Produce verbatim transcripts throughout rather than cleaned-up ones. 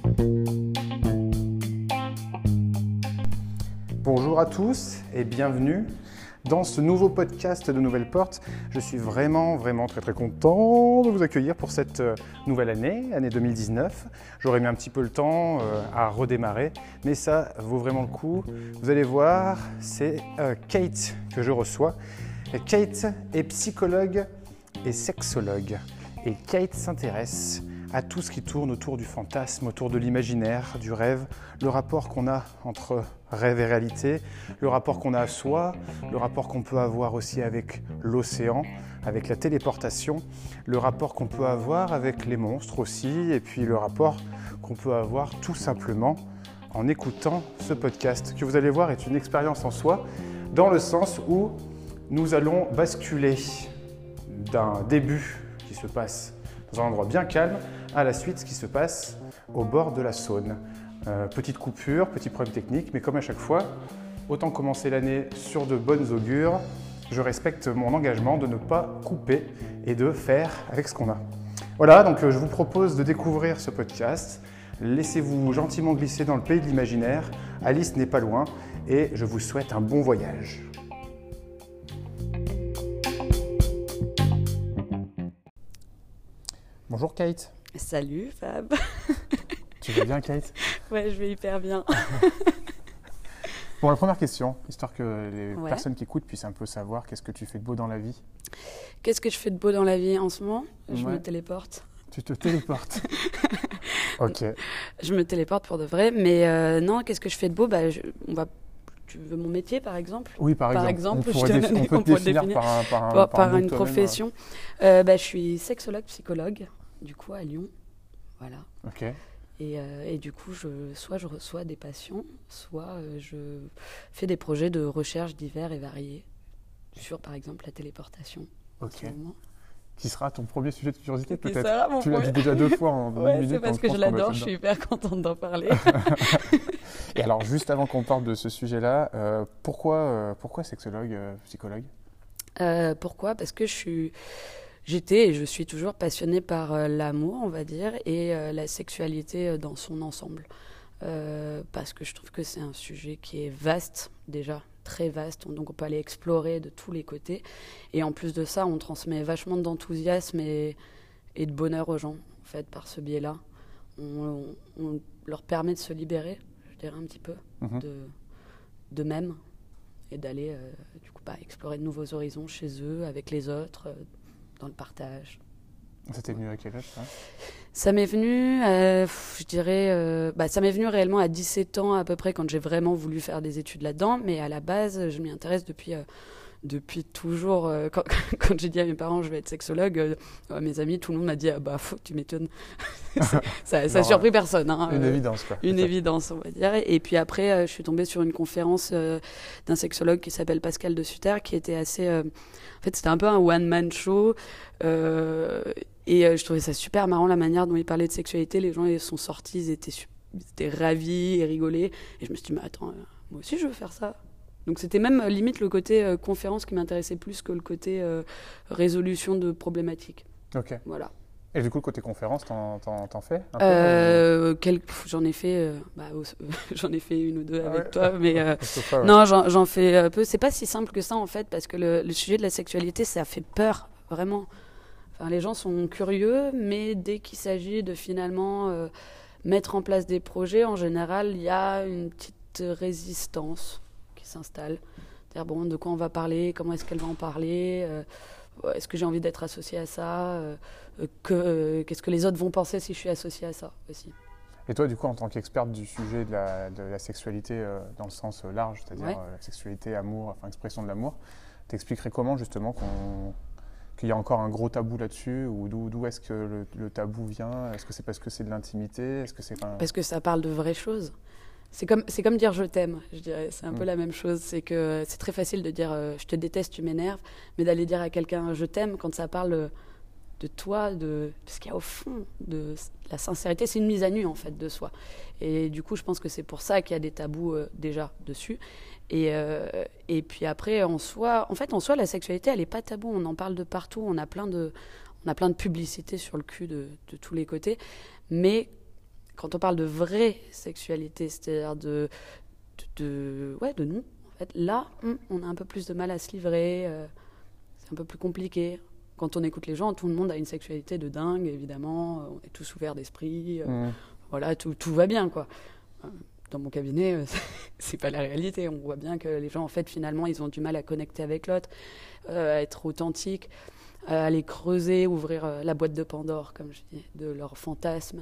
Bonjour à tous et bienvenue dans ce nouveau podcast de Nouvelle Porte. Je suis vraiment, vraiment très très content de vous accueillir pour cette nouvelle année, année deux mille dix-neuf. J'aurais mis un petit peu le temps euh, à redémarrer, mais ça vaut vraiment le coup. Vous allez voir, c'est euh, Kate que je reçois. Et Kate est psychologue et sexologue. Et Kate s'intéresse à tout ce qui tourne autour du fantasme, autour de l'imaginaire, du rêve, le rapport qu'on a entre rêve et réalité, le rapport qu'on a à soi, le rapport qu'on peut avoir aussi avec l'océan, avec la téléportation, le rapport qu'on peut avoir avec les monstres aussi, et puis le rapport qu'on peut avoir tout simplement en écoutant ce podcast, que vous allez voir est une expérience en soi, dans le sens où nous allons basculer d'un début qui se passe dans un endroit bien calme, à la suite ce qui se passe au bord de la Saône. Euh, petite coupure, petit problème technique, mais comme à chaque fois, autant commencer l'année sur de bonnes augures, je respecte mon engagement de ne pas couper et de faire avec ce qu'on a. Voilà, donc euh, je vous propose de découvrir ce podcast. Laissez-vous gentiment glisser dans le pays de l'imaginaire. Alice n'est pas loin et je vous souhaite un bon voyage. Bonjour Kate. Salut Fab. Tu vas bien Kate? Ouais, je vais hyper bien. Bon, la première question, histoire que les ouais. personnes qui écoutent puissent un peu savoir qu'est-ce que tu fais de beau dans la vie. Qu'est-ce que je fais de beau dans la vie en ce moment? Je ouais. me téléporte. Tu te téléportes. Ok. Je me téléporte pour de vrai, mais euh, non, qu'est-ce que je fais de beau? Bah, je, on va... Tu veux mon métier, par exemple? Oui, par, par exemple. exemple on, je te défi- donne, on peut on te définir, définir par, un, par, un, par, par, par une toi-même, profession. Euh, bah, je suis sexologue, psychologue, du coup, à Lyon. Voilà. Ok. Et, euh, et du coup, je, soit je reçois des patients, soit euh, je fais des projets de recherche divers et variés sur, par exemple, la téléportation. Ok. Qui sera ton premier sujet de curiosité, peut-être? Tu premier... l'as dit déjà deux fois en ouais, minute. C'est parce que je l'adore, je suis hyper contente d'en parler. Et alors, juste avant qu'on parle de ce sujet-là, euh, pourquoi, euh, pourquoi sexologue, euh, psychologue? euh, Pourquoi? Parce que je suis... J'étais et je suis toujours passionnée par euh, l'amour, on va dire, et euh, la sexualité euh, dans son ensemble. Euh, parce que je trouve que c'est un sujet qui est vaste, déjà, très vaste. Donc on peut aller explorer de tous les côtés. Et en plus de ça, on transmet vachement d'enthousiasme et, et de bonheur aux gens, en fait, par ce biais-là. On, on, on leur permet de se libérer, je dirais un petit peu, mm-hmm. de, d'eux-mêmes, et d'aller, euh, du coup, bah, explorer de nouveaux horizons chez eux, avec les autres, euh, dans le partage. Ça t'est venu à quel âge, ça? Ça m'est venu, euh, je dirais, euh, bah, ça m'est venu réellement à dix-sept ans à peu près, quand j'ai vraiment voulu faire des études là-dedans. Mais à la base, je m'y intéresse depuis, euh, depuis toujours. Euh, quand quand j'ai dit à mes parents, je vais être sexologue, euh, à mes amis, tout le monde m'a dit, ah, bah, faut, tu m'étonnes. ça ça a surpris personne. Hein, une euh, évidence, quoi. Une évidence, on va dire. Et puis après, euh, je suis tombée sur une conférence euh, d'un sexologue qui s'appelle Pascal de Sutter, qui était assez... Euh, en fait, c'était un peu un one-man show. Euh, et euh, je trouvais ça super marrant, la manière dont il parlait de sexualité. Les gens ils sont sortis, ils étaient, ils étaient ravis et rigolaient. Et je me suis dit, mais attends, euh, moi aussi je veux faire ça. Donc c'était même euh, limite le côté euh, conférence qui m'intéressait plus que le côté euh, résolution de problématiques. Ok. Voilà. Et du coup, le côté conférence, t'en, t'en, t'en fais un peu, euh, ou... quel... J'en ai fait, euh, bah, j'en ai fait une ou deux ah avec ouais. toi, mais euh, pas, ouais. non, j'en, j'en fais un peu. C'est pas si simple que ça en fait, parce que le, le sujet de la sexualité, ça fait peur, vraiment. Enfin, les gens sont curieux, mais dès qu'il s'agit de finalement euh, mettre en place des projets, en général, il y a une petite résistance qui s'installe. C'est-à-dire, bon, de quoi on va parler, comment est-ce qu'elle va en parler, euh, est-ce que j'ai envie d'être associée à ça, euh, que, euh, qu'est-ce que les autres vont penser si je suis associée à ça aussi. Et toi, du coup, en tant qu'experte du sujet de la, de la sexualité euh, dans le sens large, c'est-à-dire ouais. euh, la sexualité, amour, enfin expression de l'amour, t'expliquerais comment justement qu'on... qu'il y a encore un gros tabou là-dessus, ou d'où, d'où est-ce que le, le tabou vient? Est-ce que c'est parce que c'est de l'intimité? Est-ce que c'est un... Parce que ça parle de vraies choses. C'est comme, c'est comme dire je t'aime, je dirais. C'est un mmh. peu la même chose. C'est que c'est très facile de dire euh, je te déteste, tu m'énerves, mais d'aller dire à quelqu'un je t'aime quand ça parle de toi, de, de ce qu'il y a au fond, de la sincérité. C'est une mise à nu en fait de soi. Et du coup, je pense que c'est pour ça qu'il y a des tabous euh, déjà dessus. Et, euh, et puis après, en soi, en fait, en soi, la sexualité, elle n'est pas taboue. On en parle de partout. On a plein de, on a plein de publicités sur le cul de, de tous les côtés. Mais quand on parle de vraie sexualité, c'est-à-dire de, de, de, ouais, de nous, en fait, là, on a un peu plus de mal à se livrer, euh, c'est un peu plus compliqué. Quand on écoute les gens, tout le monde a une sexualité de dingue, évidemment, on est tous ouverts d'esprit, euh, mmh. voilà, tout, tout va bien, quoi. Dans mon cabinet, c'est pas la réalité. On voit bien que les gens, en fait, finalement, ils ont du mal à connecter avec l'autre, euh, à être authentiques, à aller creuser, ouvrir euh, la boîte de Pandore, comme je dis, de leurs fantasmes.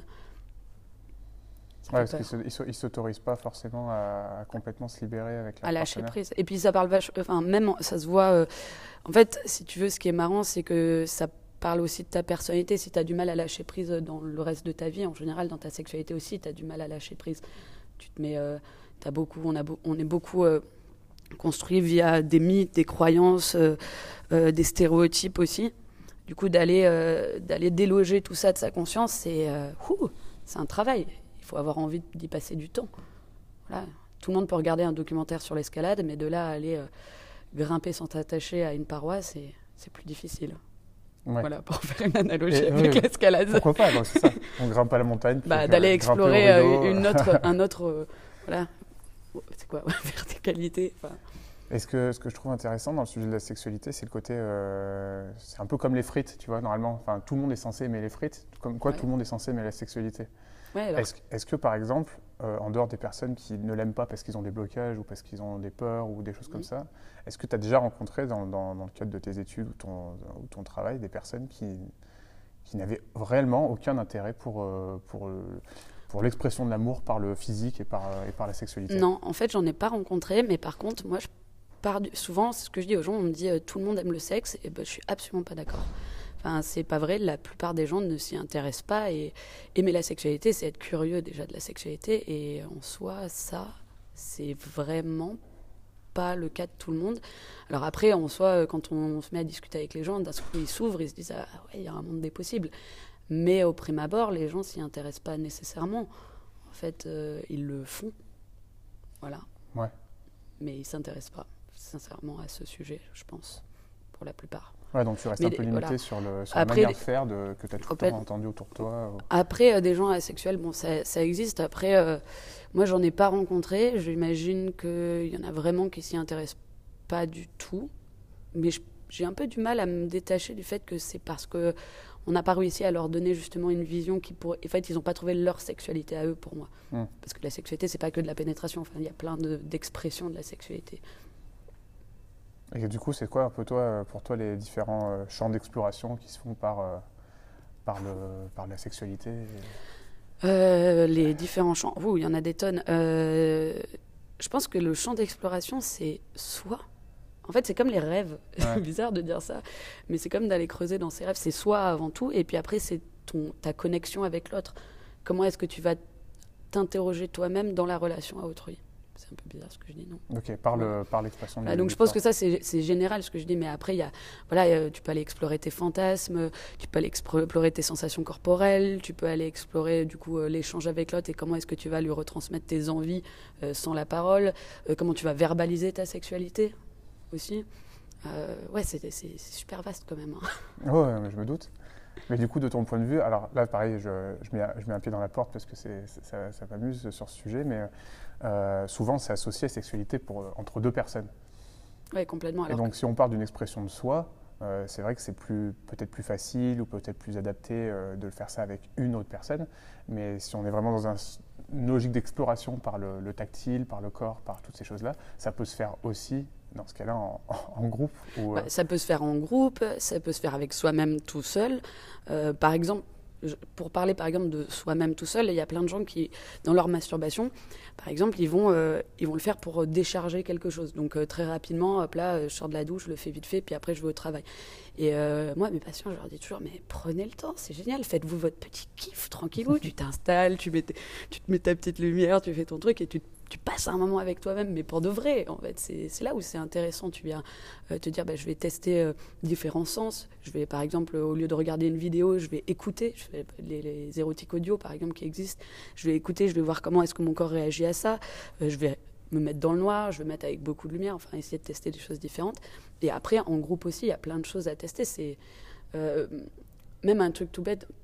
Ouais, parce qu'ils ne s'autorisent pas forcément à, à complètement se libérer avec la à lâcher prise. Et puis ça parle vachement, enfin même ça se voit. Euh, en fait, si tu veux, ce qui est marrant, c'est que ça parle aussi de ta personnalité. Si tu as du mal à lâcher prise dans le reste de ta vie, en général, dans ta sexualité aussi, tu as du mal à lâcher prise. Tu te mets, euh, t'as beaucoup, on a, on est beaucoup euh, construit via des mythes, des croyances, euh, euh, des stéréotypes aussi. Du coup, d'aller, euh, d'aller déloger tout ça de sa conscience, c'est, euh, ouh, c'est un travail. Il faut avoir envie d'y passer du temps. Voilà. Tout le monde peut regarder un documentaire sur l'escalade, mais de là à aller euh, grimper sans t'attacher à une paroi, c'est, c'est plus difficile. Ouais. Voilà, pour faire une analogie et, avec oui, l'escalade. Pourquoi pas, donc, c'est ça. On grimpe à la montagne. Bah, d'aller explorer euh, une autre, un autre, euh, voilà, c'est quoi, verticalité. Et ce que, ce que je trouve intéressant dans le sujet de la sexualité, c'est le côté, euh, c'est un peu comme les frites, tu vois, normalement. Enfin, tout le monde est censé aimer les frites, comme quoi ouais. tout le monde est censé aimer la sexualité. Ouais, alors... est-ce, est-ce que, par exemple, euh, en dehors des personnes qui ne l'aiment pas parce qu'ils ont des blocages ou parce qu'ils ont des peurs ou des choses mmh. comme ça, est-ce que tu as déjà rencontré dans, dans, dans le cadre de tes études ou ton, ou ton travail des personnes qui, qui n'avaient réellement aucun intérêt pour, pour, pour l'expression de l'amour par le physique et par, et par la sexualité? Non, en fait, j'en ai pas rencontré, mais par contre, moi, je pars du... souvent, c'est ce que je dis aux gens, on me dit euh, tout le monde aime le sexe, et ben, je suis absolument pas d'accord. Enfin, c'est pas vrai, la plupart des gens ne s'y intéressent pas. Et aimer la sexualité, c'est être curieux déjà de la sexualité. Et en soi, ça, c'est vraiment pas le cas de tout le monde. Alors après, en soi, quand on se met à discuter avec les gens, d'un coup, ils s'ouvrent, ils se disent « Ah ouais, il y a un monde des possibles ». Mais au prime abord, les gens s'y intéressent pas nécessairement. En fait, euh, ils le font. Voilà. Ouais. Mais ils s'intéressent pas, sincèrement, à ce sujet, je pense, pour la plupart. Ouais, donc tu restes mais un peu limité voilà. sur, le, sur après, la manière de faire de, que tu as tout le temps entendu autour de toi. Ou... Après, euh, des gens asexuels, bon, ça, ça existe. Après, euh, moi, j'en ai pas rencontré. J'imagine qu'il y en a vraiment qui s'y intéressent pas du tout. Mais je, j'ai un peu du mal à me détacher du fait que c'est parce qu'on n'a pas réussi à leur donner justement une vision qui pourrait... En fait, ils n'ont pas trouvé leur sexualité à eux, pour moi. Mmh. Parce que la sexualité, c'est pas que de la pénétration. Enfin, il y a plein de, d'expressions de la sexualité. Et du coup, c'est quoi un peu toi, pour toi les différents euh, champs d'exploration qui se font par, euh, par, le, par la sexualité et... euh, Les différents champs, oui, il y en a des tonnes. Euh, je pense que le champ d'exploration, c'est soi. En fait, c'est comme les rêves. Ouais. C'est bizarre de dire ça, mais c'est comme d'aller creuser dans ses rêves. C'est soi avant tout, et puis après, c'est ton, ta connexion avec l'autre. Comment est-ce que tu vas t'interroger toi-même dans la relation à autrui ? C'est un peu bizarre ce que je dis, non? Ok, par, le, par l'expression de bah, donc je pense que ça, c'est, c'est général ce que je dis, mais après, y a, voilà, euh, tu peux aller explorer tes fantasmes, tu peux aller explorer tes sensations corporelles, tu peux aller explorer du coup euh, l'échange avec l'autre et comment est-ce que tu vas lui retransmettre tes envies euh, sans la parole, euh, comment tu vas verbaliser ta sexualité aussi. Euh, ouais, c'est, c'est, c'est super vaste quand même. Hein. Ouais, je me doute. Mais du coup, de ton point de vue, alors là, pareil, je, je, mets, je mets un pied dans la porte parce que c'est, ça, ça m'amuse sur ce sujet, mais euh, souvent, c'est associé à sexualité pour, entre deux personnes. Oui, complètement. Alors et donc, que... si on part d'une expression de soi, euh, c'est vrai que c'est plus, peut-être plus facile ou peut-être plus adapté euh, de le faire ça avec une autre personne. Mais si on est vraiment dans un, une logique d'exploration par le, le tactile, par le corps, par toutes ces choses-là, ça peut se faire aussi dans ce cas-là, en, en groupe ou, euh... bah, ça peut se faire en groupe, ça peut se faire avec soi-même tout seul. Euh, par exemple, je, pour parler par exemple de soi-même tout seul, il y a plein de gens qui, dans leur masturbation, par exemple, ils vont, euh, ils vont le faire pour décharger quelque chose. Donc euh, très rapidement, hop là, je sors de la douche, je le fais vite fait, puis après je vais au travail. Et euh, moi, mes patients, je leur dis toujours, mais prenez le temps, c'est génial, faites-vous votre petit kiff, tranquillou, tu t'installes, tu, mets t- tu te mets ta petite lumière, tu fais ton truc et tu te tu passes un moment avec toi-même, mais pour de vrai, en fait. C'est, c'est là où c'est intéressant. Tu viens euh, te dire, bah, je vais tester euh, différents sens. Je vais, par exemple, au lieu de regarder une vidéo, je vais écouter. Je vais, les, les érotiques audio, par exemple, qui existent. Je vais écouter, je vais voir comment est-ce que mon corps réagit à ça. Euh, je vais me mettre dans le noir, je vais mettre avec beaucoup de lumière, enfin, essayer de tester des choses différentes. Et après, en groupe aussi, il y a plein de choses à tester. C'est euh, même un truc tout bête.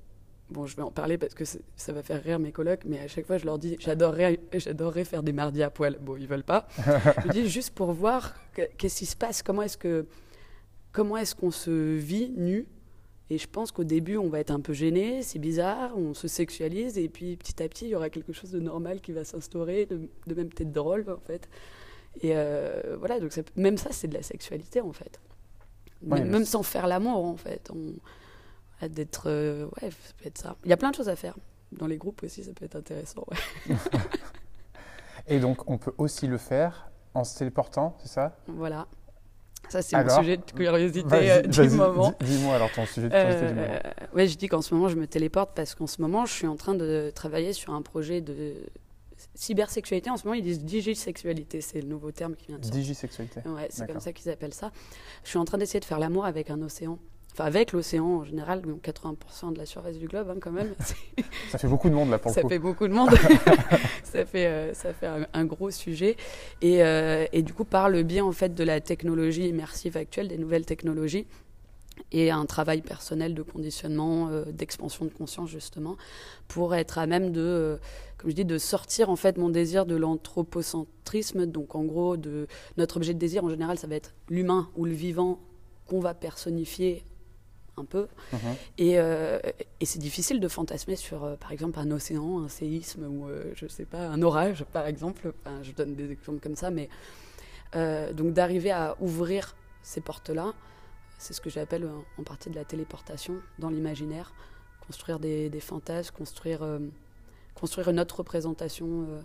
bon, je vais en parler parce que ça va faire rire mes colocs, mais à chaque fois, je leur dis, j'adorerais, j'adorerais faire des mardis à poil. Bon, ils veulent pas. Je dis juste pour voir que, qu'est-ce qui se passe, comment est-ce que, comment est-ce qu'on se vit nu. Et je pense qu'au début, on va être un peu gêné, c'est bizarre, on se sexualise, et puis petit à petit, il y aura quelque chose de normal qui va s'instaurer, de, de même peut-être drôle, en fait. Et euh, voilà, donc ça, même ça, c'est de la sexualité, en fait. Ouais, même, même sans faire l'amour, en fait. On, voilà, d'être, euh, ouais, ça peut être ça. Il y a plein de choses à faire. Dans les groupes aussi, ça peut être intéressant, ouais. Et donc, on peut aussi le faire en se téléportant, c'est ça ? Voilà. Ça, c'est alors, mon sujet de curiosité euh, du moment. Dis, dis-moi alors ton sujet de curiosité euh, du moment. Euh, oui, je dis qu'en ce moment, je me téléporte parce qu'en ce moment, je suis en train de travailler sur un projet de cybersexualité. En ce moment, ils disent digisexualité. C'est le nouveau terme qui vient de sortir. Digisexualité. Ouais, c'est D'accord. comme ça qu'ils appellent ça. Je suis en train d'essayer de faire l'amour avec un océan. Enfin, avec l'océan en général, donc quatre-vingts pour cent de la surface du globe, hein, quand même. Ça fait beaucoup de monde, là, pour le ça coup. Ça fait beaucoup de monde. ça fait, euh, ça fait un, un gros sujet. Et, euh, et du coup, par le biais, en fait, de la technologie immersive actuelle, des nouvelles technologies, et un travail personnel de conditionnement, euh, d'expansion de conscience, justement, pour être à même de, euh, comme je dis, de sortir, en fait, mon désir de l'anthropocentrisme. Donc, en gros, de, notre objet de désir, en général, ça va être l'humain ou le vivant qu'on va personnifier un peu. Mmh. Et, euh, et c'est difficile de fantasmer sur, euh, par exemple, un océan, un séisme ou, euh, je sais pas, un orage, par exemple. Enfin, je donne des exemples comme ça, mais euh, donc d'arriver à ouvrir ces portes-là, c'est ce que j'appelle euh, en partie de la téléportation dans l'imaginaire, construire des, des fantasmes, construire, euh, construire une autre représentation euh,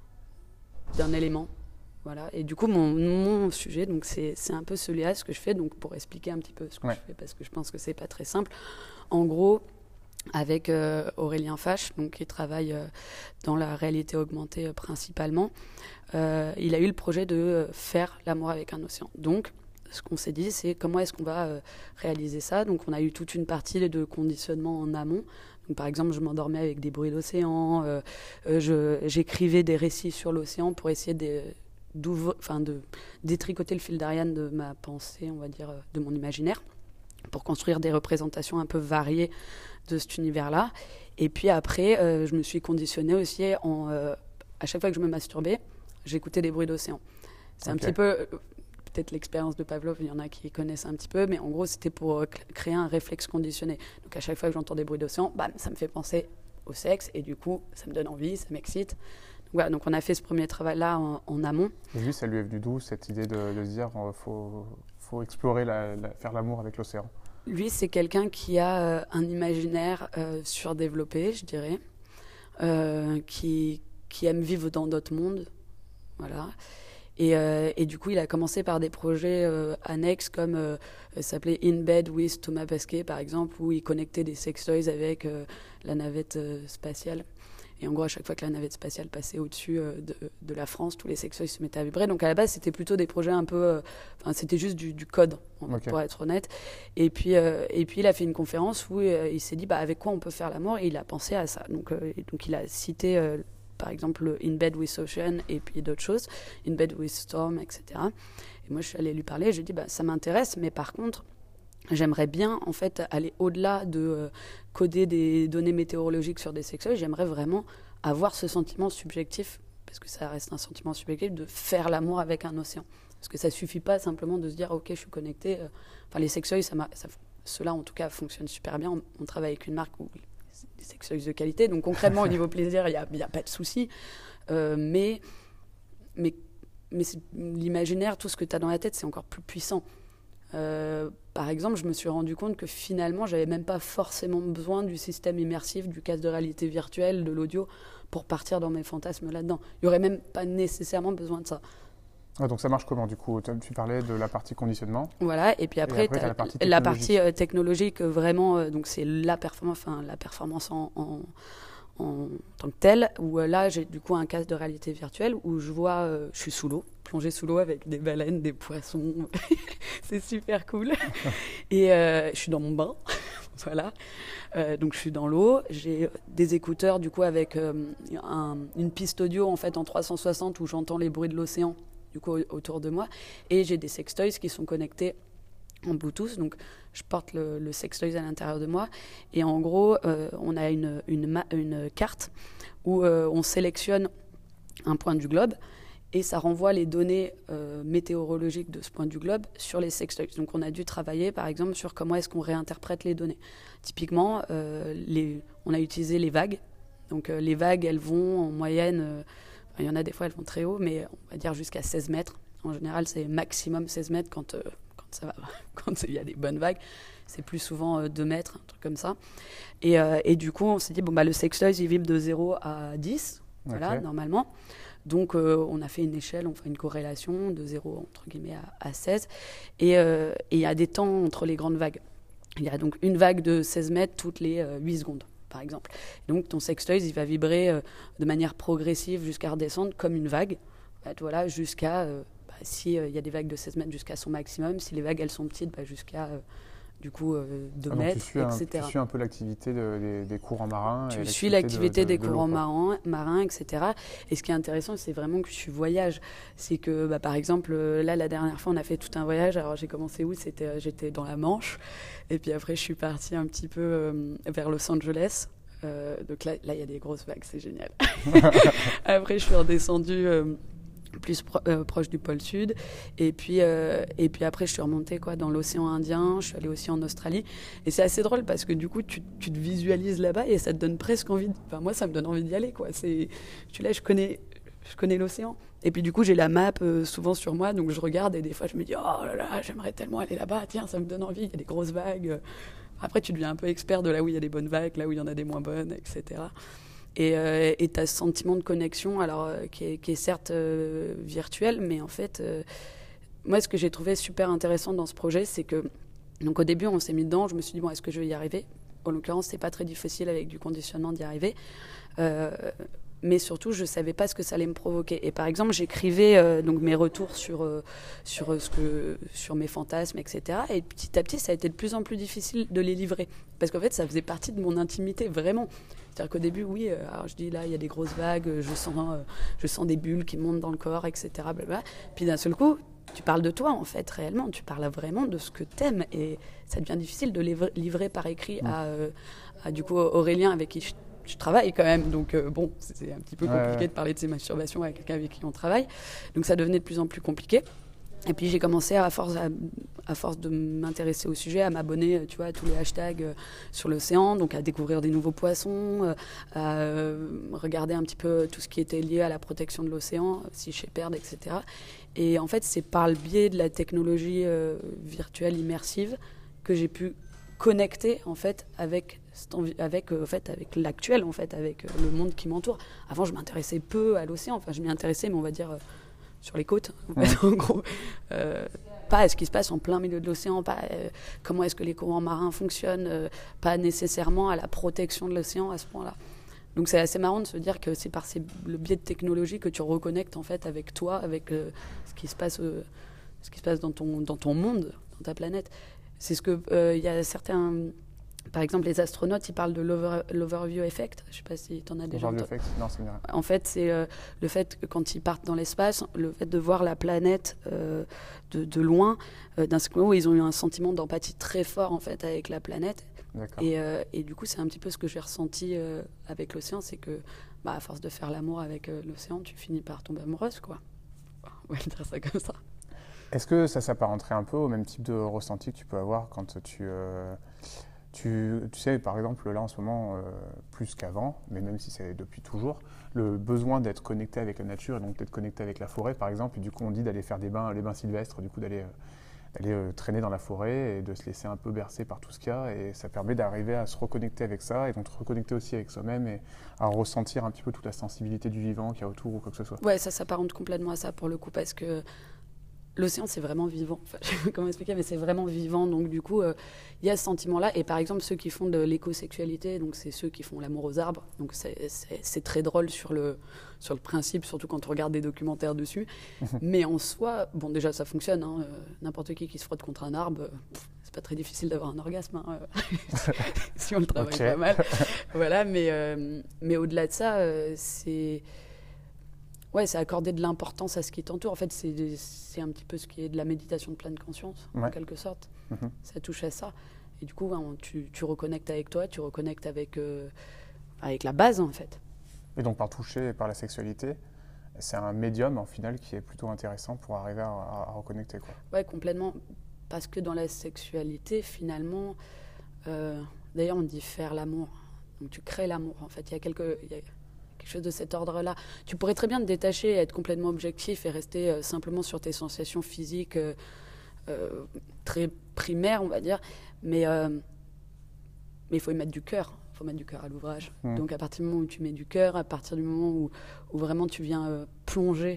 d'un élément. Voilà. Et du coup, mon, mon sujet, donc, c'est, c'est un peu celui-là, ce que je fais, donc, pour expliquer un petit peu ce que ouais. je fais, parce que je pense que c'est pas très simple. En gros, avec euh, Aurélien Fache, donc, qui travaille euh, dans la réalité augmentée euh, principalement, euh, il a eu le projet de euh, faire l'amour avec un océan. Donc, ce qu'on s'est dit, c'est comment est-ce qu'on va euh, réaliser ça. Donc, on a eu toute une partie de conditionnement en amont. Donc, par exemple, je m'endormais avec des bruits d'océan, euh, euh, je, j'écrivais des récits sur l'océan pour essayer de Enfin, de détricoter le fil d'Ariane de ma pensée, on va dire, de mon imaginaire, pour construire des représentations un peu variées de cet univers-là. Et puis après, euh, je me suis conditionnée aussi, en, euh, à chaque fois que je me masturbais, j'écoutais des bruits d'océan. C'est okay. un petit peu, euh, peut-être l'expérience de Pavlov, il y en a qui connaissent un petit peu, mais en gros, c'était pour euh, créer un réflexe conditionné. Donc à chaque fois que j'entends des bruits d'océan, bam, ça me fait penser au sexe, et du coup, ça me donne envie, ça m'excite. Voilà, donc on a fait ce premier travail-là en, en amont. Et lui, ça lui est venu d'où, cette idée de, de se dire qu'il faut, faut explorer, la, la, faire l'amour avec l'océan ? Lui, c'est quelqu'un qui a euh, un imaginaire euh, surdéveloppé, je dirais, euh, qui, qui aime vivre dans d'autres mondes. Voilà. Et, euh, et du coup, il a commencé par des projets euh, annexes comme euh, ça s'appelait In Bed with Thomas Pesquet, par exemple, où il connectait des sextoys avec euh, la navette euh, spatiale. Et en gros, à chaque fois que la navette spatiale passait au-dessus euh, de, de la France, tous les sextoys se mettaient à vibrer. Donc à la base, c'était plutôt des projets un peu... Enfin, euh, c'était juste du, du code, okay. pour être honnête. Et puis, euh, et puis, il a fait une conférence où euh, il s'est dit, bah, avec quoi on peut faire l'amour ? Et il a pensé à ça. Donc, euh, donc il a cité, euh, par exemple, In Bed with Ocean et puis d'autres choses. In Bed with Storm, et cetera. Et moi, je suis allée lui parler. Je lui ai dit, bah, ça m'intéresse, mais par contre... J'aimerais bien, en fait, aller au-delà de euh, coder des données météorologiques sur des sextoys. J'aimerais vraiment avoir ce sentiment subjectif, parce que ça reste un sentiment subjectif, de faire l'amour avec un océan. Parce que ça ne suffit pas simplement de se dire « Ok, je suis connecté euh. ». Enfin, les sextoys, ça ça, ceux-là, en tout cas, fonctionnent super bien. On, on travaille avec une marque où c'est des sextoys de qualité. Donc, concrètement, au niveau plaisir, il n'y a, a pas de souci. Euh, mais mais, mais l'imaginaire, tout ce que tu as dans la tête, c'est encore plus puissant. Euh, par exemple, je me suis rendu compte que finalement, j'avais même pas forcément besoin du système immersif, du casque de réalité virtuelle, de l'audio, pour partir dans mes fantasmes là-dedans. Il y aurait même pas nécessairement besoin de ça. Ah, donc ça marche comment du coup ? Tu parlais de la partie conditionnement. Voilà, et puis après, et après la partie la partie euh, technologique, vraiment, euh, donc c'est la performance, enfin la performance en, en, en tant que telle, où euh, là j'ai du coup un casque de réalité virtuelle où je vois, euh, je suis sous l'eau. Plongée sous l'eau avec des baleines, des poissons, c'est super cool. Et euh, je suis dans mon bain, voilà. Euh, donc je suis dans l'eau, j'ai des écouteurs du coup avec euh, un, une piste audio en fait en trois cent soixante où j'entends les bruits de l'océan du coup autour de moi, et j'ai des sextoys qui sont connectés en Bluetooth. Donc, je porte le, le sextoys à l'intérieur de moi. Et en gros, euh, on a une, une, ma- une carte où euh, on sélectionne un point du globe et ça renvoie les données euh, météorologiques de ce point du globe sur les sextoys. Donc, on a dû travailler, par exemple, sur comment est-ce qu'on réinterprète les données. Typiquement, euh, les, on a utilisé les vagues. Donc, euh, les vagues, elles vont en moyenne... Euh, il y en a des fois, elles vont très haut, mais on va dire jusqu'à seize mètres. En général, c'est maximum seize mètres quand... Euh, ça va, quand il y a des bonnes vagues, c'est plus souvent euh, deux mètres, un truc comme ça. Et, euh, et du coup, on s'est dit, bon, bah, le sextoys, il vibre de zéro à dix, okay. Voilà, normalement. Donc, euh, on a fait une échelle, on fait une corrélation de zéro, entre guillemets, à, à seize. Et euh, il y a des temps entre les grandes vagues. Il y a donc une vague de seize mètres toutes les euh, huit secondes, par exemple. Et donc, ton sextoys, il va vibrer euh, de manière progressive jusqu'à redescendre comme une vague, en fait, voilà, jusqu'à... Euh, S'il euh, y a des vagues de seize mètres jusqu'à son maximum, si les vagues elles sont petites, bah, jusqu'à euh, du coup euh, deux ah, mètres, tu suis et un, cetera. Tu suis un peu l'activité de, des, des courants marins. Tu et suis l'activité de, de, des de courants l'eau, marins, marins, et cetera. Et ce qui est intéressant, c'est vraiment que tu voyages. C'est que, bah, par exemple, là, la dernière fois, on a fait tout un voyage. Alors, j'ai commencé où C'était, euh, j'étais dans la Manche. Et puis après, je suis partie un petit peu euh, vers Los Angeles. Euh, donc là, là, il y a des grosses vagues, c'est génial. Après, je suis redescendue... Euh, plus pro, euh, proche du pôle sud et puis euh, et puis après je suis remontée quoi dans l'océan Indien, je suis allée aussi en Australie et c'est assez drôle parce que du coup tu, tu te visualises là-bas et ça te donne presque envie de... enfin moi ça me donne envie d'y aller quoi. C'est je suis là, je connais je connais l'océan et puis du coup j'ai la map euh, souvent sur moi donc je regarde et des fois je me dis oh là là j'aimerais tellement aller là-bas, tiens ça me donne envie, il y a des grosses vagues. Après tu deviens un peu expert de là où il y a des bonnes vagues, là où il y en a des moins bonnes, etc. Et euh, tu as ce sentiment de connexion, alors, euh, qui, est, qui est certes euh, virtuel, mais en fait, euh, moi, ce que j'ai trouvé super intéressant dans ce projet, c'est que, donc au début, on s'est mis dedans, je me suis dit, bon, est-ce que je vais y arriver ? En l'occurrence, c'est pas très difficile avec du conditionnement d'y arriver. Euh, mais surtout, je savais pas ce que ça allait me provoquer. Et par exemple, j'écrivais euh, donc mes retours sur, euh, sur, ce que, sur mes fantasmes, et cetera. Et petit à petit, ça a été de plus en plus difficile de les livrer. Parce qu'en fait, ça faisait partie de mon intimité, vraiment. C'est-à-dire qu'au début, oui, euh, alors je dis là, il y a des grosses vagues, je sens, euh, je sens des bulles qui montent dans le corps, et cetera. Blablabla. Puis d'un seul coup, tu parles de toi, en fait, réellement. Tu parles vraiment de ce que t'aimes. Et ça devient difficile de livrer, livrer par écrit mmh. à, euh, à, du coup, Aurélien, avec qui je, je travaille quand même. Donc, euh, bon, c'est un petit peu compliqué ouais. de parler de ses masturbations avec quelqu'un avec qui on travaille. Donc, ça devenait de plus en plus compliqué. Et puis j'ai commencé à force, à, à force de m'intéresser au sujet, à m'abonner, tu vois, à tous les hashtags euh, sur l'océan, donc à découvrir des nouveaux poissons, euh, à euh, regarder un petit peu tout ce qui était lié à la protection de l'océan, Sea Shepherd, et cetera. Et en fait, c'est par le biais de la technologie euh, virtuelle immersive que j'ai pu connecter en fait avec avec euh, en fait avec l'actuel en fait avec euh, le monde qui m'entoure. Avant, je m'intéressais peu à l'océan, enfin je m'y intéressais, mais on va dire euh, sur les côtes, en, fait, ouais. en gros. Euh, pas à ce qui se passe en plein milieu de l'océan, pas euh, comment est-ce que les courants marins fonctionnent, euh, pas nécessairement à la protection de l'océan à ce point-là. Donc c'est assez marrant de se dire que c'est par ces, le biais de technologie que tu reconnectes en fait avec toi, avec euh, ce qui se passe, euh, ce qui se passe dans ton dans ton monde, dans ta planète. C'est ce que il euh, y a certains. Par exemple, les astronautes, ils parlent de l'over, l'overview effect. Je ne sais pas si tu en as déjà entendu. Effect. Non, c'est bien. En fait, c'est euh, le fait que quand ils partent dans l'espace, le fait de voir la planète euh, de, de loin, euh, d'un coup, ils ont eu un sentiment d'empathie très fort en fait avec la planète. Et, euh, et du coup, c'est un petit peu ce que j'ai ressenti euh, avec l'océan, c'est que, bah, à force de faire l'amour avec euh, l'océan, tu finis par tomber amoureuse, quoi. On va dire ça comme ça. Est-ce que ça s'apparenterait un peu au même type de ressenti que tu peux avoir quand tu... Euh... Tu, tu sais, par exemple, là en ce moment, euh, plus qu'avant, mais même si c'est depuis toujours, le besoin d'être connecté avec la nature et donc d'être connecté avec la forêt, par exemple, et du coup on dit d'aller faire des bains, les bains sylvestres, du coup d'aller, euh, d'aller euh, traîner dans la forêt et de se laisser un peu bercer par tout ce qu'il y a, et ça permet d'arriver à se reconnecter avec ça et donc de se reconnecter aussi avec soi-même et à ressentir un petit peu toute la sensibilité du vivant qu'il y a autour ou quoi que ce soit. Ouais, ça s'apparente complètement à ça pour le coup, parce que l'océan, c'est vraiment vivant. Enfin, je sais pas comment expliquer, mais c'est vraiment vivant. Donc, du coup, il euh, y a ce sentiment-là. Et par exemple, ceux qui font de l'écosexualité, donc c'est ceux qui font l'amour aux arbres. Donc, c'est, c'est, c'est très drôle sur le, sur le principe, surtout quand on regarde des documentaires dessus. Mais en soi, bon, déjà, ça fonctionne. Hein, euh, n'importe qui qui se frotte contre un arbre, pff, c'est pas très difficile d'avoir un orgasme. Hein, euh, si on le travaille okay. pas mal. Voilà, mais, euh, mais au-delà de ça, euh, c'est... Ouais, c'est accorder de l'importance à ce qui t'entoure. En fait, c'est, c'est un petit peu ce qui est de la méditation de pleine conscience, ouais. en quelque sorte. Mm-hmm. Ça touche à ça. Et du coup, ben, tu, tu reconnectes avec toi, tu reconnectes avec, euh, avec la base, en fait. Et donc, par toucher et par la sexualité, c'est un médium, en final, qui est plutôt intéressant pour arriver à, à, à reconnecter, quoi. Ouais, complètement. Parce que dans la sexualité, finalement, euh, d'ailleurs, on dit faire l'amour. Donc, tu crées l'amour, en fait. Il y a quelque... Il y a, quelque chose de cet ordre-là. Tu pourrais très bien te détacher, être complètement objectif et rester euh, simplement sur tes sensations physiques euh, euh, très primaires, on va dire. Mais euh, mais il faut y mettre du cœur. Il faut mettre du cœur à l'ouvrage. Mmh. Donc à partir du moment où tu mets du cœur, à partir du moment où, où vraiment tu viens euh, plonger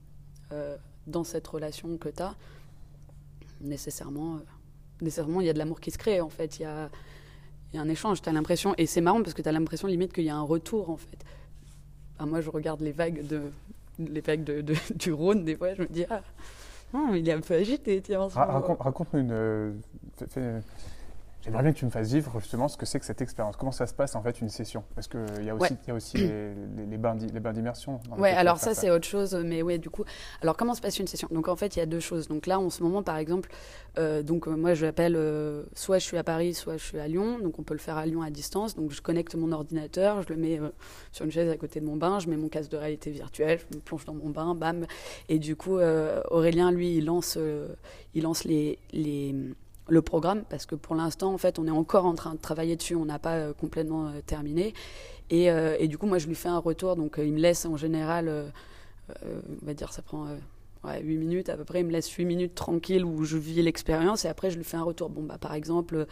euh, dans cette relation que tu as, nécessairement, euh, nécessairement, il y a de l'amour qui se crée, en fait. Il y a, il y a un échange. Tu as l'impression, et c'est marrant parce que tu as l'impression limite qu'il y a un retour, en fait. Enfin, moi, je regarde les vagues, de, les vagues de, de, du Rhône, des fois, je me dis, ah, oh, il est un peu agité, tiens, en ce moment. Raconte, raconte-nous une... Euh, fait, fait, j'aimerais bien que tu me fasses vivre, justement, ce que c'est que cette expérience. Comment ça se passe, en fait, une session? Parce qu'il y a aussi, ouais. y a aussi les, les, les, bains, les bains d'immersion. Oui, alors ça, ça, c'est autre chose. Mais ouais, du coup... Alors, comment se passe une session? Donc, en fait, il y a deux choses. Donc là, en ce moment, par exemple, euh, donc, euh, moi, je l'appelle... Euh, soit je suis à Paris, soit je suis à Lyon. Donc, on peut le faire à Lyon à distance. Donc, je connecte mon ordinateur, je le mets euh, sur une chaise à côté de mon bain, je mets mon casque de réalité virtuelle, je me plonge dans mon bain, bam. Et du coup, euh, Aurélien, lui, il lance, euh, il lance les... les le programme, parce que pour l'instant, en fait, on est encore en train de travailler dessus, on n'a pas euh, complètement euh, terminé. Et, euh, et du coup, moi, je lui fais un retour, donc euh, il me laisse en général, euh, euh, on va dire, ça prend euh, ouais, huit minutes à peu près, il me laisse huit minutes tranquille où je vis l'expérience, et après, je lui fais un retour. Bon, bah, par exemple,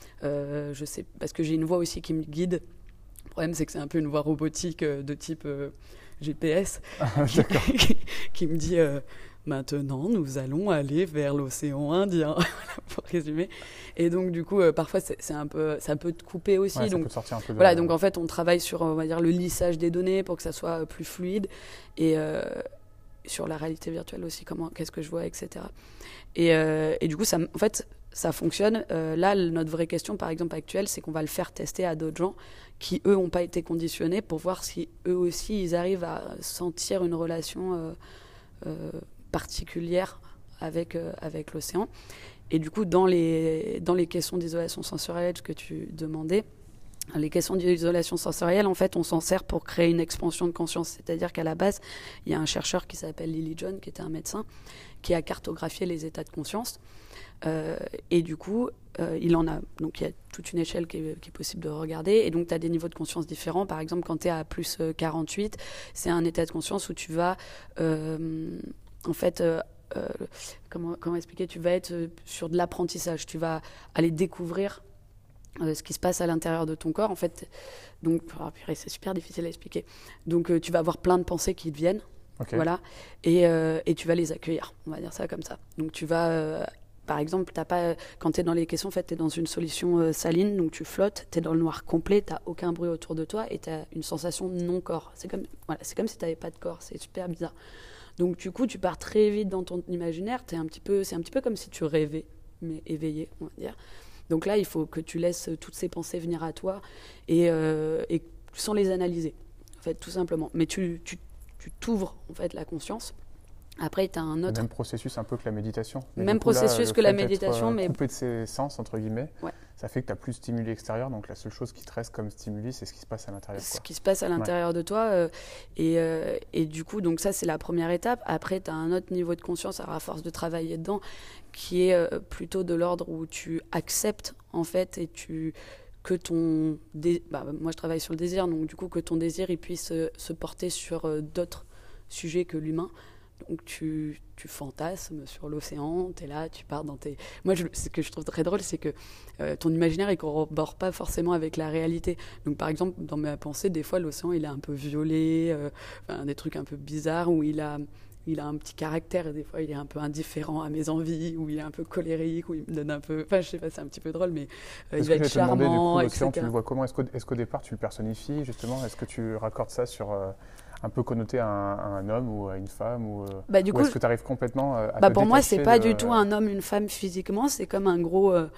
euh, je sais, parce que j'ai une voix aussi qui me guide. Le problème, c'est que c'est un peu une voix robotique euh, de type euh, G P S, ah, qui, qui, qui me dit... Euh, Maintenant, nous allons aller vers l'océan Indien, pour résumer. Et donc, du coup, euh, parfois, c'est, c'est un peu, ça peut te couper aussi. Ouais, donc, ça peut sortir un peu de... voilà, donc en fait, on travaille sur, on va dire, le lissage des données pour que ça soit plus fluide et euh, sur la réalité virtuelle aussi, comment, qu'est-ce que je vois, et cetera. Et, euh, et du coup, ça, en fait, ça fonctionne. Euh, là, notre vraie question, par exemple, actuelle, c'est qu'on va le faire tester à d'autres gens qui, eux, n'ont pas été conditionnés pour voir si eux aussi, ils arrivent à sentir une relation euh, euh, particulière avec, euh, avec l'océan. Et du coup, dans les, dans les questions d'isolation sensorielle que tu demandais, les questions d'isolation sensorielle, en fait, on s'en sert pour créer une expansion de conscience. C'est-à-dire qu'à la base, il y a un chercheur qui s'appelle Lily John, qui était un médecin, qui a cartographié les états de conscience. Euh, et du coup, euh, il en a... Donc, il y a toute une échelle qui est, qui est possible de regarder. Et donc, tu as des niveaux de conscience différents. Par exemple, quand tu es à plus quarante-huit, c'est un état de conscience où tu vas... Euh, En fait, euh, euh, comment, comment expliquer, tu vas être sur de l'apprentissage, tu vas aller découvrir euh, ce qui se passe à l'intérieur de ton corps. En fait, donc, oh, purée, c'est super difficile à expliquer. Donc, euh, tu vas avoir plein de pensées qui te viennent, okay. Voilà, et, euh, et tu vas les accueillir, on va dire ça comme ça. Donc, tu vas, euh, par exemple, t'as pas, quand tu es dans les caissons, en fait, tu es dans une solution euh, saline, donc tu flottes, tu es dans le noir complet, tu n'as aucun bruit autour de toi et tu as une sensation de non-corps. C'est comme, voilà, c'est comme si tu n'avais pas de corps, c'est super bizarre. Donc du coup, tu pars très vite dans ton imaginaire. T'es un petit peu, c'est un petit peu comme si tu rêvais, mais éveillé, on va dire. Donc là, il faut que tu laisses toutes ces pensées venir à toi et, euh, et sans les analyser, en fait, tout simplement. Mais tu, tu, tu t'ouvres en fait la conscience. Après, tu as un autre... Le même processus un peu que la méditation. Mais même coup, processus là, que la méditation, mais... coupé de ses sens, entre guillemets, ouais. Ça fait que tu n'as plus de stimuli extérieur, donc la seule chose qui te reste comme stimuli, c'est ce qui se passe à l'intérieur. Ce quoi. qui se passe à l'intérieur ouais. de toi. Euh, et, euh, et du coup, donc ça, c'est la première étape. Après, tu as un autre niveau de conscience, alors à force de travailler dedans, qui est euh, plutôt de l'ordre où tu acceptes, en fait, et tu... que ton... Dé... Bah, moi, je travaille sur le désir, donc du coup, que ton désir, il puisse euh, se porter sur euh, d'autres sujets que l'humain. Donc tu, tu fantasmes sur l'océan, tu es là, tu pars dans tes... Moi, je, ce que je trouve très drôle, c'est que euh, ton imaginaire, il ne corrobore pas forcément avec la réalité. Donc par exemple, dans ma pensée, des fois, l'océan, il est un peu violet, euh, enfin, des trucs un peu bizarres, où il a, il a un petit caractère, et des fois, il est un peu indifférent à mes envies, ou il est un peu colérique, ou il me donne un peu... Enfin, je sais pas, c'est un petit peu drôle, mais euh, il va être charmant, demander, du coup, l'océan, et cetera. Tu le vois comment? Est-ce qu'au, est-ce qu'au départ, tu le personnifies, justement? Est-ce que tu raccordes ça sur... Euh... un peu connoté à un, à un homme ou à une femme ou, bah, du ou coup, est-ce que tu arrives complètement à bah, te pour moi, c'est pas de... du tout un homme, une femme physiquement, c'est comme un gros... Euh...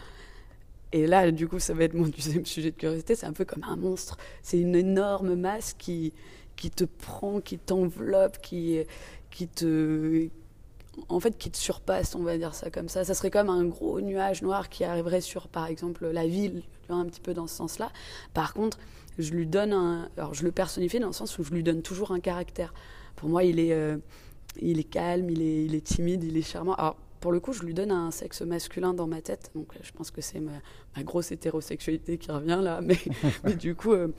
Et là, du coup, ça va être mon deuxième sujet de curiosité, c'est un peu comme un monstre. C'est une énorme masse qui, qui te prend, qui t'enveloppe, qui, qui te... En fait, qui te surpasse, on va dire ça comme ça. Ça serait comme un gros nuage noir qui arriverait sur, par exemple, la ville, un petit peu dans ce sens-là. Par contre, je lui donne un... Alors, je le personnifie dans le sens où je lui donne toujours un caractère. Pour moi, il est, euh, il est calme, il est, il est timide, il est charmant. Alors, pour le coup, je lui donne un sexe masculin dans ma tête. Donc, je pense que c'est ma, ma grosse hétérosexualité qui revient là. Mais, mais du coup, euh,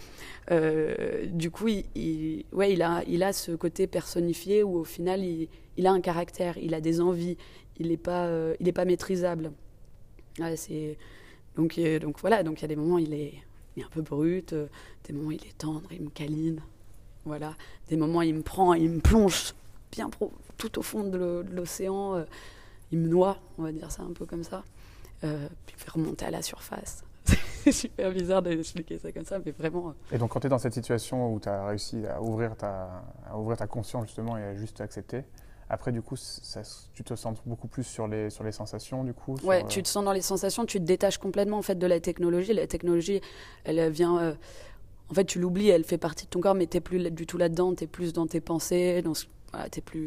euh, du coup il, il, ouais, il, a, il a ce côté personnifié où, au final, il, il a un caractère, il a des envies. Il n'est pas, euh, il est pas maîtrisable. Ouais, c'est... Donc, euh, donc, voilà. Donc, il y a des moments où il est, il est un peu brut. Euh, des moments où il est tendre, il me câline. Voilà. Des moments où il me prend, il me plonge bien pro, tout au fond de l'océan. Euh, Il me noie, on va dire ça un peu comme ça, euh, puis me fait remonter à la surface. C'est super bizarre d'expliquer ça comme ça, mais vraiment... Et donc quand tu es dans cette situation où tu as réussi à ouvrir, ta, à ouvrir ta conscience justement et à juste accepter, après du coup ça, tu te sens beaucoup plus sur les, sur les sensations du coup sur, Ouais, tu te sens dans les sensations, tu te détaches complètement en fait de la technologie. La technologie, elle vient... Euh, en fait, tu l'oublies, elle fait partie de ton corps, mais tu n'es plus du tout là-dedans, tu es plus dans tes pensées, dans ce, voilà, tu n'es plus...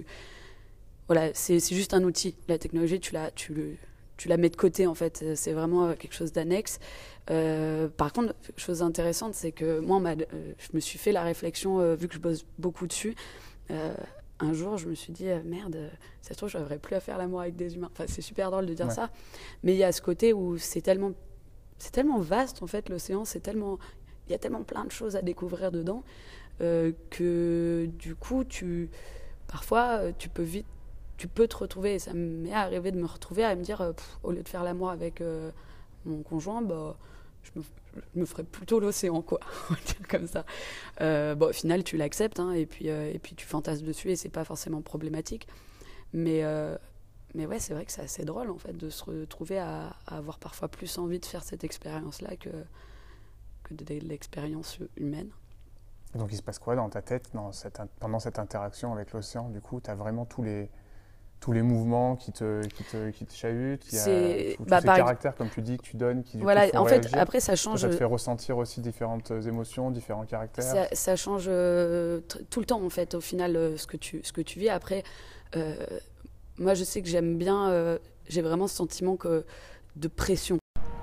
Voilà, c'est, c'est juste un outil. La technologie, tu la, tu, le, tu la mets de côté, en fait. C'est vraiment quelque chose d'annexe. Euh, par contre, chose intéressante, c'est que moi, ma, euh, je me suis fait la réflexion, euh, vu que je bosse beaucoup dessus. Euh, un jour, je me suis dit, euh, merde, ça se trouve, je n'aurais plus à faire l'amour avec des humains. Enfin, c'est super drôle de dire ouais. ça. Mais il y a ce côté où c'est tellement, c'est tellement vaste, en fait, l'océan. C'est tellement, il y a tellement plein de choses à découvrir dedans euh, que, du coup, tu, parfois, tu peux vite tu peux te retrouver, et ça m'est arrivé de me retrouver à me dire, euh, pff, au lieu de faire l'amour avec euh, mon conjoint, bah, je, me, je me ferais plutôt l'océan, quoi, on va dire comme ça. Euh, bon, au final, tu l'acceptes, hein, et, puis, euh, et puis tu fantasmes dessus, et c'est pas forcément problématique. Mais, euh, mais ouais, c'est vrai que c'est assez drôle, en fait, de se retrouver à, à avoir parfois plus envie de faire cette expérience-là que, que de, de l'expérience humaine. Et donc, il se passe quoi dans ta tête dans cette, pendant cette interaction avec l'océan? Du coup, tu as vraiment tous les... tous les mouvements qui te, qui te, qui te chahutent, il y a tous bah, ces caractères, comme tu dis, que tu donnes, qui du voilà, coup font en réagir. fait, après, ça change... Ça te fait ressentir aussi différentes émotions, différents caractères. Ça, ça change euh, t- tout le temps, en fait, au final, euh, ce, que tu, ce que tu vis. Après, euh, moi, je sais que j'aime bien... Euh, j'ai vraiment ce sentiment que, de pression.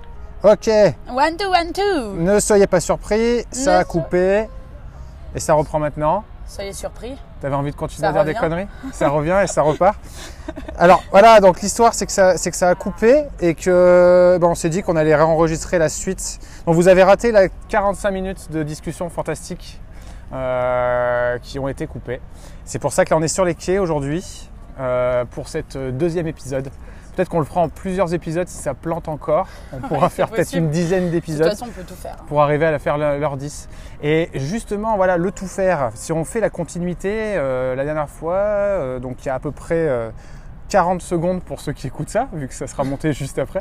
Ok. One, two, one, two. Ne soyez pas surpris, ça ne a coupé. Et ça reprend maintenant. Soyez surpris. T'avais envie de continuer ça à dire revient. des conneries? Ça revient et ça repart. Alors voilà, donc l'histoire c'est que ça, c'est que ça a coupé et que ben, on s'est dit qu'on allait réenregistrer la suite. Donc vous avez raté la quarante-cinq minutes de discussion fantastique euh, qui ont été coupées. C'est pour ça que là on est sur les quais aujourd'hui euh, pour cet deuxième épisode. Peut-être qu'on le fera en plusieurs épisodes si ça plante encore. On pourra faire peut-être une dizaine d'épisodes. De toute façon, on peut tout faire. Pour arriver à la faire l'heure dix. Et justement, voilà, le tout faire. Si on fait la continuité, euh, la dernière fois, euh, donc il y a à peu près euh, quarante secondes pour ceux qui écoutent ça, vu que ça sera monté juste après.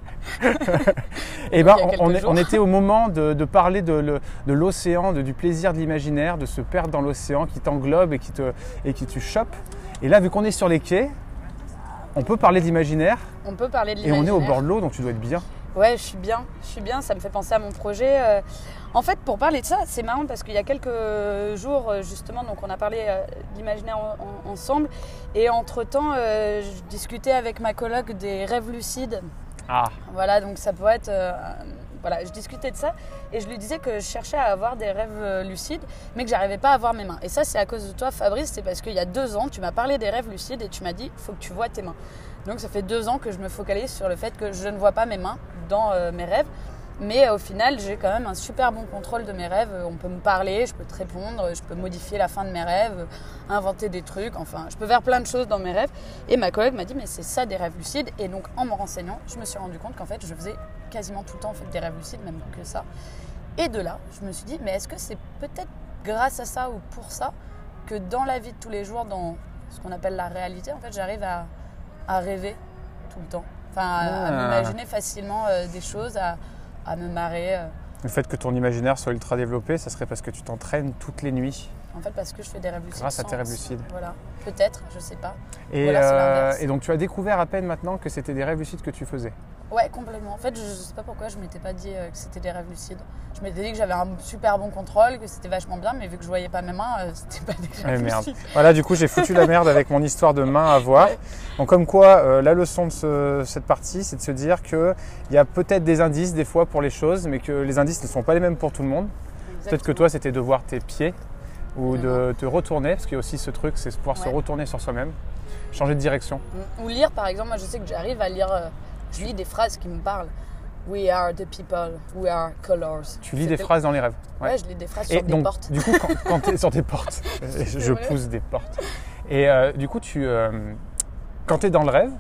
Et ben, on, on, on était au moment de, de parler de, le, de l'océan, de, du plaisir de l'imaginaire, de se perdre dans l'océan qui t'englobe et qui te, et qui te chope. Et là, vu qu'on est sur les quais, on peut parler d'imaginaire. On peut parler de l'imaginaire. Et on est au bord de l'eau, donc tu dois être bien. Ouais, je suis bien. Je suis bien. Ça me fait penser à mon projet. Euh, en fait, pour parler de ça, c'est marrant parce qu'il y a quelques jours, justement, donc on a parlé euh, d'imaginaire en, en, ensemble. Et entre-temps, euh, je discutais avec ma coloc des rêves lucides. Ah. Voilà, donc ça peut être... Euh, voilà, je discutais de ça et je lui disais que je cherchais à avoir des rêves lucides, mais que j'arrivais pas à voir mes mains. Et ça, c'est à cause de toi, Fabrice. C'est parce qu'il y a deux ans, tu m'as parlé des rêves lucides et tu m'as dit, faut que tu vois tes mains. Donc ça fait deux ans que je me focalise sur le fait que je ne vois pas mes mains dans euh, mes rêves. Mais euh, au final, j'ai quand même un super bon contrôle de mes rêves. On peut me parler, je peux te répondre, je peux modifier la fin de mes rêves, inventer des trucs. Enfin, je peux faire plein de choses dans mes rêves. Et ma collègue m'a dit, mais c'est ça des rêves lucides. Et donc, en me renseignant, je me suis rendu compte qu'en fait, je faisais quasiment tout le temps en fait, des rêves lucides, même que ça. Et de là, je me suis dit, mais est-ce que c'est peut-être grâce à ça ou pour ça que dans la vie de tous les jours, dans ce qu'on appelle la réalité, en fait, j'arrive à, à rêver tout le temps. Enfin, à, ah. à m'imaginer facilement euh, des choses, à, à me marrer. Euh. Le fait que ton imaginaire soit ultra développé, ça serait parce que tu t'entraînes toutes les nuits. En fait, parce que je fais des rêves lucides. Grâce à sans- tes rêves lucides. Voilà, peut-être, je sais pas. Et, Voilà, c'est euh, l'inverse. et donc tu as découvert à peine maintenant que c'était des rêves lucides que tu faisais. Ouais, complètement. En fait, je, je sais pas pourquoi je m'étais pas dit euh, que c'était des rêves lucides. Je m'étais dit que j'avais un super bon contrôle, que c'était vachement bien, mais vu que je voyais pas mes mains, euh, c'était pas des Eh, rêves merde. lucides. Voilà, du coup j'ai foutu la merde avec mon histoire de main à voir. Ouais. Donc comme quoi, euh, la leçon de ce- cette partie, c'est de se dire qu'il y a peut-être des indices des fois pour les choses, mais que les indices ne sont pas les mêmes pour tout le monde. Peut-être que Exactement. toi c'était de voir tes pieds ou de Vraiment. te retourner, parce qu'il y a aussi ce truc, c'est pouvoir se Ouais. retourner sur soi-même, changer de direction. Ou lire, par exemple, moi je sais que j'arrive à lire, euh, je lis des phrases qui me parlent. We are the people, we are colors. Tu lis des C'était- phrases dans les rêves. Ouais. Ouais. je lis des phrases Et sur des donc, portes. du coup, quand, quand tu es sur des portes, je je vrai. pousse des portes. Et euh, du coup, tu, euh, quand tu es dans le rêve,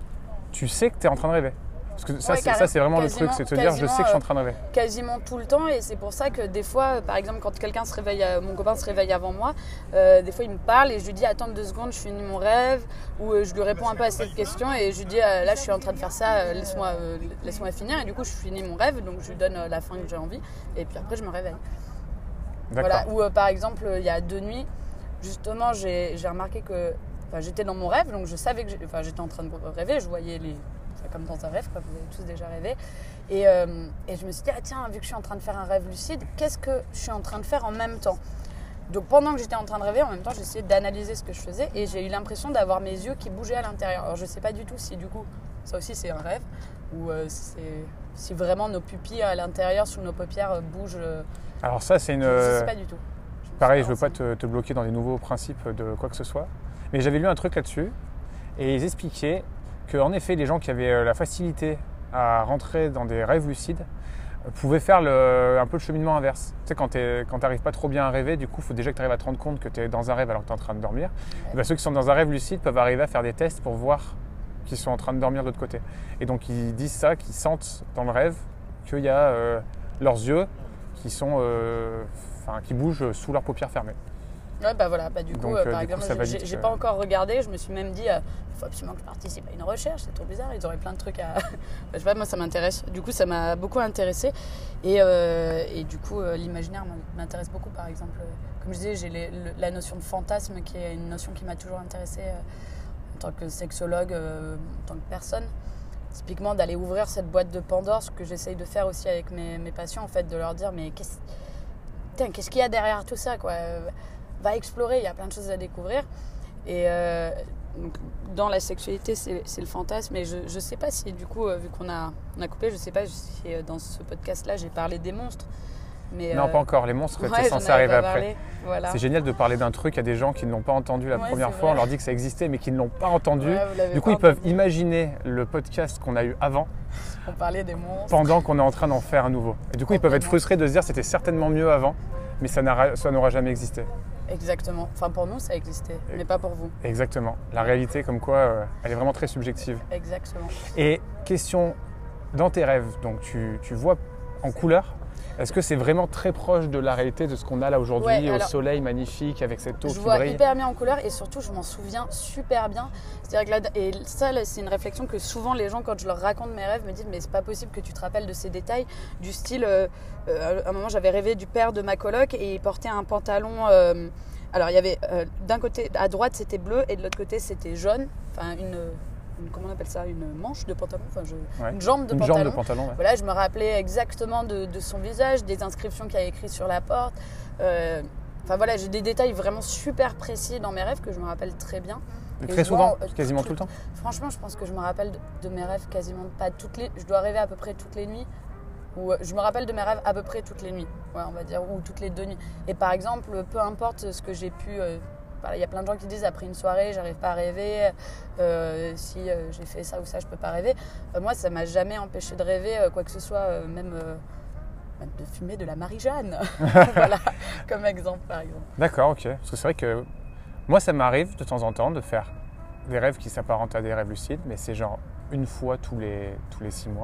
tu sais que tu es en train de rêver. Parce que ça, Ouais, c'est, carré- ça, c'est vraiment le quasiment- truc, c'est de se dire, je sais que je suis en train de rêver. Quasiment tout le temps, et c'est pour ça que des fois, euh, par exemple, quand quelqu'un se réveille, euh, mon copain se réveille avant moi, euh, des fois il me parle et je lui dis attends deux secondes, je finis mon rêve, ou euh, je lui réponds un peu à cette question et je lui dis euh, là je suis en train de faire ça, euh, laisse-moi euh, laisse-moi finir, et du coup je finis mon rêve, donc je lui donne euh, la fin que j'ai envie, et puis après je me réveille. D'accord. Voilà. Ou euh, par exemple, euh, il y a deux nuits, justement, j'ai j'ai remarqué que enfin, j'étais dans mon rêve, donc je savais que j'ai- enfin, j'étais en train de rêver, je voyais les. C'est comme dans un rêve, quoi, vous avez tous déjà rêvé. Et, euh, et je me suis dit, ah tiens, vu que je suis en train de faire un rêve lucide, qu'est-ce que je suis en train de faire en même temps? Donc pendant que j'étais en train de rêver, en même temps, j'essayais d'analyser ce que je faisais et j'ai eu l'impression d'avoir mes yeux qui bougeaient à l'intérieur. Alors je sais pas du tout si du coup, ça aussi c'est un rêve, ou euh, c'est, si vraiment nos pupilles à l'intérieur, sous nos paupières, euh, bougent. euh, Alors ça, c'est une... je ne sais pas du tout. Je me Pareil, je suis veux pas te, te bloquer dans des nouveaux principes de quoi que ce soit. Mais j'avais lu un truc là-dessus et ils expliquaient qu'en effet, les gens qui avaient euh, la facilité à rentrer dans des rêves lucides euh, pouvaient faire le- un peu le cheminement inverse. Tu sais, quand tu n'arrives pas trop bien à rêver, du coup, il faut déjà que tu arrives à te rendre compte que tu es dans un rêve alors que tu es en train de dormir. Et ben, ceux qui sont dans un rêve lucide peuvent arriver à faire des tests pour voir qu'ils sont en train de dormir de l'autre côté. Et donc, ils disent ça, qu'ils sentent dans le rêve qu'il y a euh, leurs yeux qui, sont, euh, enfin, qui bougent sous leurs paupières fermées. Ouais, bah voilà, bah du coup, Donc, euh, euh, par du coup, exemple, ça j'ai- valide j'ai j'ai que- pas encore regardé, je me suis même dit, il faut absolument que je participe à une recherche, c'est trop bizarre, ils auraient plein de trucs à. Je sais pas, moi ça m'intéresse, du coup ça m'a beaucoup intéressé. Et, euh, et du coup, euh, l'imaginaire m'intéresse beaucoup, par exemple. Comme je disais, j'ai les- le- la notion de fantasme qui est une notion qui m'a toujours intéressée euh, en tant que sexologue, euh, en tant que personne. Typiquement, d'aller ouvrir cette boîte de Pandore, ce que j'essaye de faire aussi avec mes, mes patients, en fait, de leur dire, mais qu'est-ce Putain, qu'est-ce qu'il y a derrière tout ça, quoi? Va explorer, il y a plein de choses à découvrir. Et euh, donc, dans la sexualité, c'est, c'est le fantasme. Et je ne sais pas si, du coup, euh, vu qu'on a, on a coupé, je ne sais pas si euh, dans ce podcast-là, j'ai parlé des monstres. Mais, Non, euh, pas encore. Les monstres, ouais, c'est j'en censé avais arriver pas après. parlé. Voilà. C'est génial de parler d'un truc à des gens qui ne l'ont pas entendu la Ouais, première c'est fois. vrai. On leur dit que ça existait, mais qui ne l'ont pas entendu. Ouais, vous l'avez du coup, pas ils peuvent entendu. imaginer le podcast qu'on a eu avant On parlait des monstres. pendant qu'on est en train d'en faire un nouveau. Et du coup, ils peuvent être Complètement. frustrés de se dire c'était certainement mieux avant, mais ça n'aura, ça n'aura jamais existé. Exactement. Enfin, pour nous, ça existait, mais pas pour vous. Exactement. La réalité, comme quoi, euh, elle est vraiment très subjective. Exactement. Et question, dans tes rêves, donc tu, tu vois en couleur, est-ce que c'est vraiment très proche de la réalité de ce qu'on a là aujourd'hui, Ouais, au alors- soleil magnifique, avec cette eau Je qui vois brille? hyper bien en couleur et surtout je m'en souviens super bien. C'est-à-dire que là, et ça là, c'est une réflexion que souvent les gens quand je leur raconte mes rêves me disent mais c'est pas possible que tu te rappelles de ces détails du style euh, euh, à un moment j'avais rêvé du père de ma coloc et il portait un pantalon euh, alors il y avait euh, d'un côté à droite c'était bleu et de l'autre côté c'était jaune, enfin une, une comment on appelle ça, une manche de pantalon, enfin je, Ouais. une jambe de Une pantalon. jambe de pantalon, ouais. Voilà, je me rappelais exactement de, de son visage, des inscriptions qu'il y a écrites sur la porte. Euh, Enfin voilà, j'ai des détails vraiment super précis dans mes rêves que je me rappelle très bien. Et Et très je souvent, vois, euh, quasiment tout le temps. Franchement, je pense que je me rappelle de, de mes rêves quasiment pas toutes les. Je dois rêver à peu près toutes les nuits. Ou euh, je me rappelle de mes rêves à peu près toutes les nuits, ouais, on va dire, ou toutes les deux nuits. Et par exemple, peu importe ce que j'ai pu. euh, voilà, il y a plein de gens qui disent après une soirée, j'arrive pas à rêver. euh, si euh, j'ai fait ça ou ça, je peux pas rêver. Euh, moi, ça m'a jamais empêché de rêver euh, quoi que ce soit, euh, même. euh, même de fumer de la Marie-Jeanne. Voilà, comme exemple par exemple. D'accord, ok. Parce que c'est vrai que moi, ça m'arrive de temps en temps de faire des rêves qui s'apparentent à des rêves lucides, mais c'est genre une fois tous les, tous les six mois.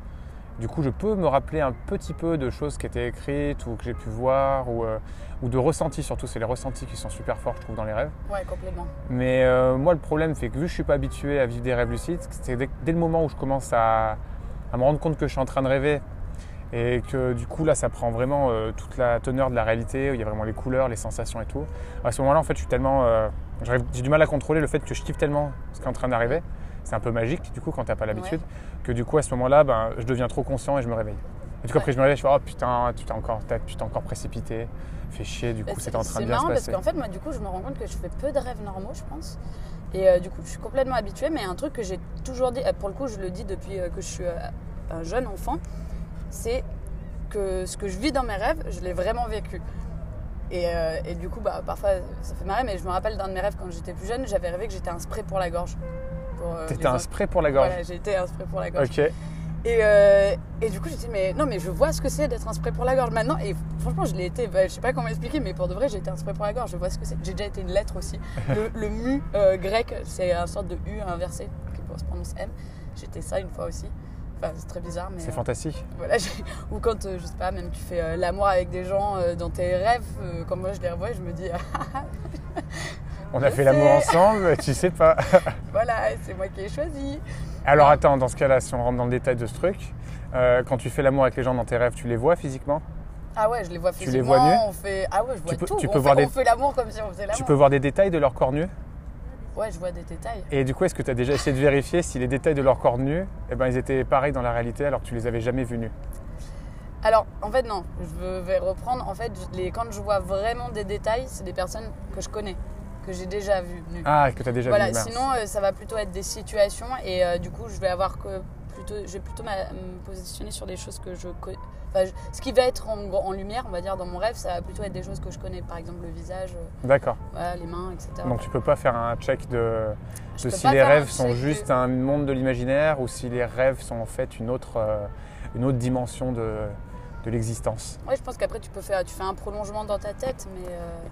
Du coup, je peux me rappeler un petit peu de choses qui étaient écrites ou que j'ai pu voir, ou, euh, ou de ressentis surtout. C'est les ressentis qui sont super forts, je trouve, dans les rêves. Ouais, complètement. Mais euh, moi, le problème, c'est que vu que je ne suis pas habitué à vivre des rêves lucides, c'est dès, dès le moment où je commence à, à me rendre compte que je suis en train de rêver Et que du coup là ça prend vraiment euh, toute la teneur de la réalité, où il y a vraiment les couleurs, les sensations et tout. À ce moment-là en fait je suis tellement, euh, j'ai du mal à contrôler le fait que je kiffe tellement ce qui est en train d'arriver. C'est un peu magique du coup quand t'as pas l'habitude, ouais. que du coup à ce moment-là ben, je deviens trop conscient et je me réveille. Et du coup ouais. après je me réveille, je fais oh putain tu t'es encore, tu t'es encore précipité, fait chier, du coup bah, c'était en train de bien se passer. C'est marrant parce qu'en fait moi du coup je me rends compte que je fais peu de rêves normaux je pense. Et euh, du coup je suis complètement habituée, mais un truc que j'ai toujours dit, pour le coup je le dis depuis euh, que je suis euh, un jeune enfant, c'est que ce que je vis dans mes rêves, je l'ai vraiment vécu. Et, euh, et du coup, bah, parfois, ça fait marrer, mais je me rappelle d'un de mes rêves quand j'étais plus jeune, j'avais rêvé que j'étais un spray pour la gorge. Euh, T'étais un spray pour la gorge? Voilà, j'ai été un spray pour la gorge. Ok. Et, euh, et du coup, j'ai dit, mais non, mais je vois ce que c'est d'être un spray pour la gorge maintenant. Et franchement, je l'ai été, bah, je sais pas comment expliquer, mais pour de vrai, j'ai été un spray pour la gorge. Je vois ce que c'est. J'ai déjà été une lettre aussi. Le, le mu euh, grec, c'est une sorte de U inversé qui se prononce M. J'étais ça une fois aussi. Enfin, c'est très bizarre, mais... C'est euh, fantastique. Voilà, ou quand, euh, je sais pas, même tu fais euh, l'amour avec des gens euh, dans tes rêves, euh, quand moi je les revois, je me dis... On a fait sais. l'amour ensemble, tu sais pas. Voilà, c'est moi qui ai choisi. Alors attends, dans ce cas-là, si on rentre dans le détail de ce truc, euh, quand tu fais l'amour avec les gens dans tes rêves, tu les vois physiquement? Ah ouais, je les vois physiquement. Tu les vois nus? On fait... Ah ouais, je vois tu peux, tout. Tu on, peux fait, voir on des... fait l'amour comme si on faisait l'amour. Tu peux voir des détails de leur corps nu? Ouais, je vois des détails. Et du coup, est-ce que tu as déjà essayé de vérifier si les détails de leur corps nu, eh ben, ils étaient pareils dans la réalité alors que tu les avais jamais vus nus? Alors, en fait, non. Je vais reprendre. En fait, les, quand je vois vraiment des détails, c'est des personnes que je connais, que j'ai déjà vues nues. Ah, que tu as déjà voilà, vues. Voilà, sinon, euh, ça va plutôt être des situations et euh, du coup, je vais avoir que plutôt, je vais plutôt me positionner sur des choses que je connais. Enfin, je, ce qui va être en, en lumière, on va dire, dans mon rêve, ça va plutôt être des choses que je connais. Par exemple, le visage, D'accord. Voilà, les mains, et cetera. Donc, tu peux pas faire un check de, de si les rêves sont juste de... un monde de l'imaginaire ou si les rêves sont en fait une autre, euh, une autre dimension de, de l'existence. Oui, je pense qu'après, tu peux faire, tu fais un prolongement dans ta tête, mais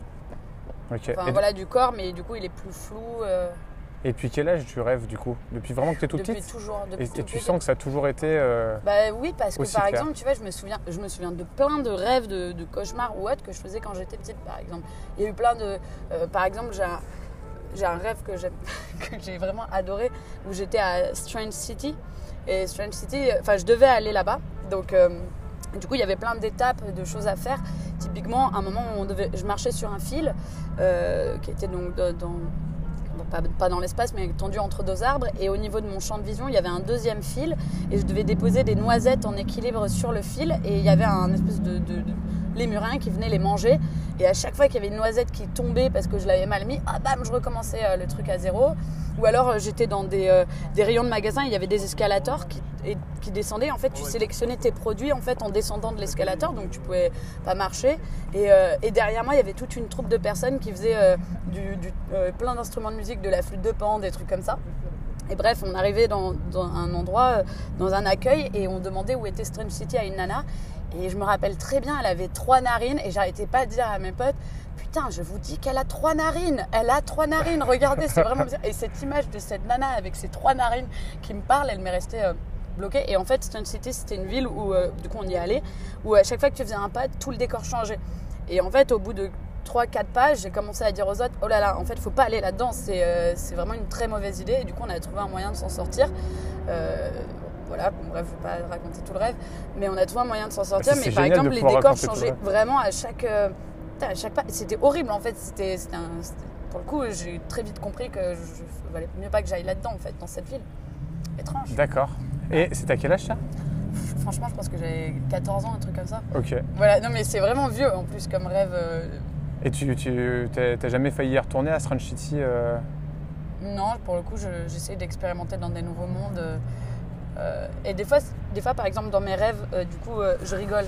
euh, okay. enfin, voilà, du corps, mais du coup, il est plus flou. Euh... Et depuis quel âge tu rêves du coup? Depuis vraiment que tu es toute depuis petite? Toujours. Depuis et, tout et tu petit. sens que ça a toujours été euh, Bah oui, parce que par clair. exemple, tu vois, je me souviens, je me souviens de plein de rêves, de, de cauchemars ou autres que je faisais quand j'étais petite, par exemple. Il y a eu plein de, euh, par exemple, j'ai un, j'ai un rêve que j'aime, que j'ai vraiment adoré, où j'étais à Strange City. Et Strange City, enfin, je devais aller là-bas, donc. Euh, Du coup, il y avait plein d'étapes, de choses à faire. Typiquement, à un moment où on devait, je marchais sur un fil euh, qui était donc dans, dans pas, pas dans l'espace, mais tendu entre deux arbres. Et au niveau de mon champ de vision, il y avait un deuxième fil. Et je devais déposer des noisettes en équilibre sur le fil. Et il y avait un espèce de, de, de lémurin qui venait les manger. Et à chaque fois qu'il y avait une noisette qui tombait parce que je l'avais mal mis, ah bam, je recommençais euh, le truc à zéro. Ou alors euh, j'étais dans des, euh, des rayons de magasin, il y avait des escalators qui, et, qui descendaient. En fait, tu sélectionnais tes produits en fait en descendant de l'escalator, donc tu pouvais pas marcher. Et, euh, et derrière moi, il y avait toute une troupe de personnes qui faisaient euh, du, du, euh, plein d'instruments de musique, de la flûte de pan, des trucs comme ça. Et bref, on arrivait dans, dans un endroit, euh, dans un accueil, et on demandait où était Strange City à une nana. Et je me rappelle très bien, elle avait trois narines, et j'arrêtais pas de dire à mes potes, putain, je vous dis qu'elle a trois narines, elle a trois narines, regardez, c'est vraiment bizarre. Et cette image de cette nana avec ses trois narines qui me parle, elle m'est restée euh, bloquée. Et en fait, Strange City, c'était une ville où, euh, du coup, on y allait, où à chaque fois que tu faisais un pas, tout le décor changeait. Et en fait, au bout de trois quatre pages, j'ai commencé à dire aux autres, oh là là, en fait, faut pas aller là-dedans, c'est, euh, c'est vraiment une très mauvaise idée. Et du coup, on a trouvé un moyen de s'en sortir. Euh, Voilà, bon, bref, je ne vais pas raconter tout le rêve, mais on a trouvé un moyen de s'en sortir. C'est mais par exemple, les décors changeaient vraiment à chaque, euh, à chaque pas. C'était horrible en fait. C'était, c'était un, c'était... Pour le coup, j'ai très vite compris que je ne valait mieux pas que j'aille là-dedans en fait, dans cette ville. Étrange. D'accord. Et c'est à quel âge ça? Franchement, je pense que j'avais quatorze ans, un truc comme ça. Ok. Voilà, non mais c'est vraiment vieux en plus comme rêve. Euh... Et tu, tu t'as jamais failli y retourner à Strange City euh... Non, pour le coup, je, j'essaie d'expérimenter dans des nouveaux mondes. Euh... Euh, et des fois, des fois, par exemple, dans mes rêves, euh, du coup, euh, je rigole.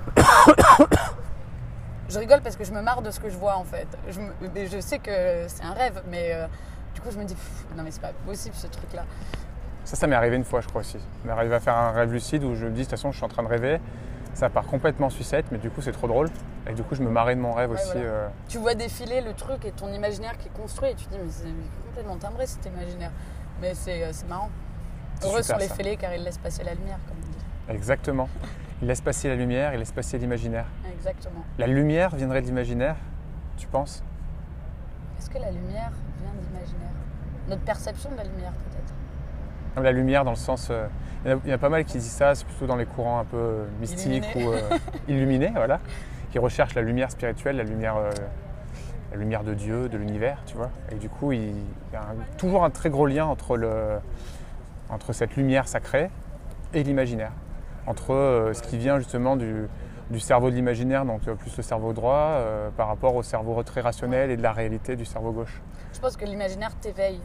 Je rigole parce que je me marre de ce que je vois, en fait. Je, me, je sais que c'est un rêve, mais euh, du coup, je me dis, non, mais c'est pas possible, ce truc-là. Ça, ça m'est arrivé une fois, je crois aussi. Ça m'est arrivé à faire un rêve lucide où je me dis, de toute façon, je suis en train de rêver. Ça part complètement en sucette, mais du coup, c'est trop drôle. Et du coup, je me marrais de mon rêve ouais, aussi. Voilà. Euh... Tu vois défiler le truc et ton imaginaire qui est construit, et tu te dis, mais c'est complètement timbré, cet imaginaire. Mais c'est, c'est marrant. Heureux sont les ça. fêlés car ils laissent passer la lumière, comme on dit. Exactement. Ils laissent passer la lumière, ils laissent passer l'imaginaire. Exactement. La lumière viendrait de l'imaginaire, tu penses? Est-ce que la lumière vient de l'imaginaire? Notre perception de la lumière, peut-être? La lumière dans le sens... Euh, il, y a, il y a pas mal qui disent ça, c'est plutôt dans les courants un peu euh, mystiques Illuminé. ou euh, illuminés, voilà, qui recherchent la lumière spirituelle, la lumière, euh, la lumière de Dieu, de l'univers, tu vois. Et du coup, il, il y a un, toujours un très gros lien entre, le, entre cette lumière sacrée et l'imaginaire. Entre euh, ce qui vient justement du, du cerveau de l'imaginaire, donc euh, plus le cerveau droit, euh, par rapport au cerveau très rationnel et de la réalité du cerveau gauche. Je pense que l'imaginaire t'éveille.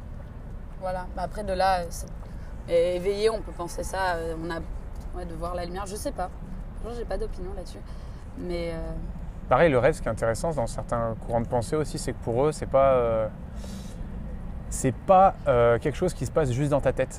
Voilà. Bah après, de là, c'est... Et éveillé, on peut penser ça. Euh, on a ouais, de voir la lumière. Je sais pas. Franchement, j'ai pas d'opinion là-dessus. Mais euh... pareil, le rêve, ce qui est intéressant dans certains courants de pensée aussi, c'est que pour eux, c'est pas, euh, c'est pas euh, quelque chose qui se passe juste dans ta tête.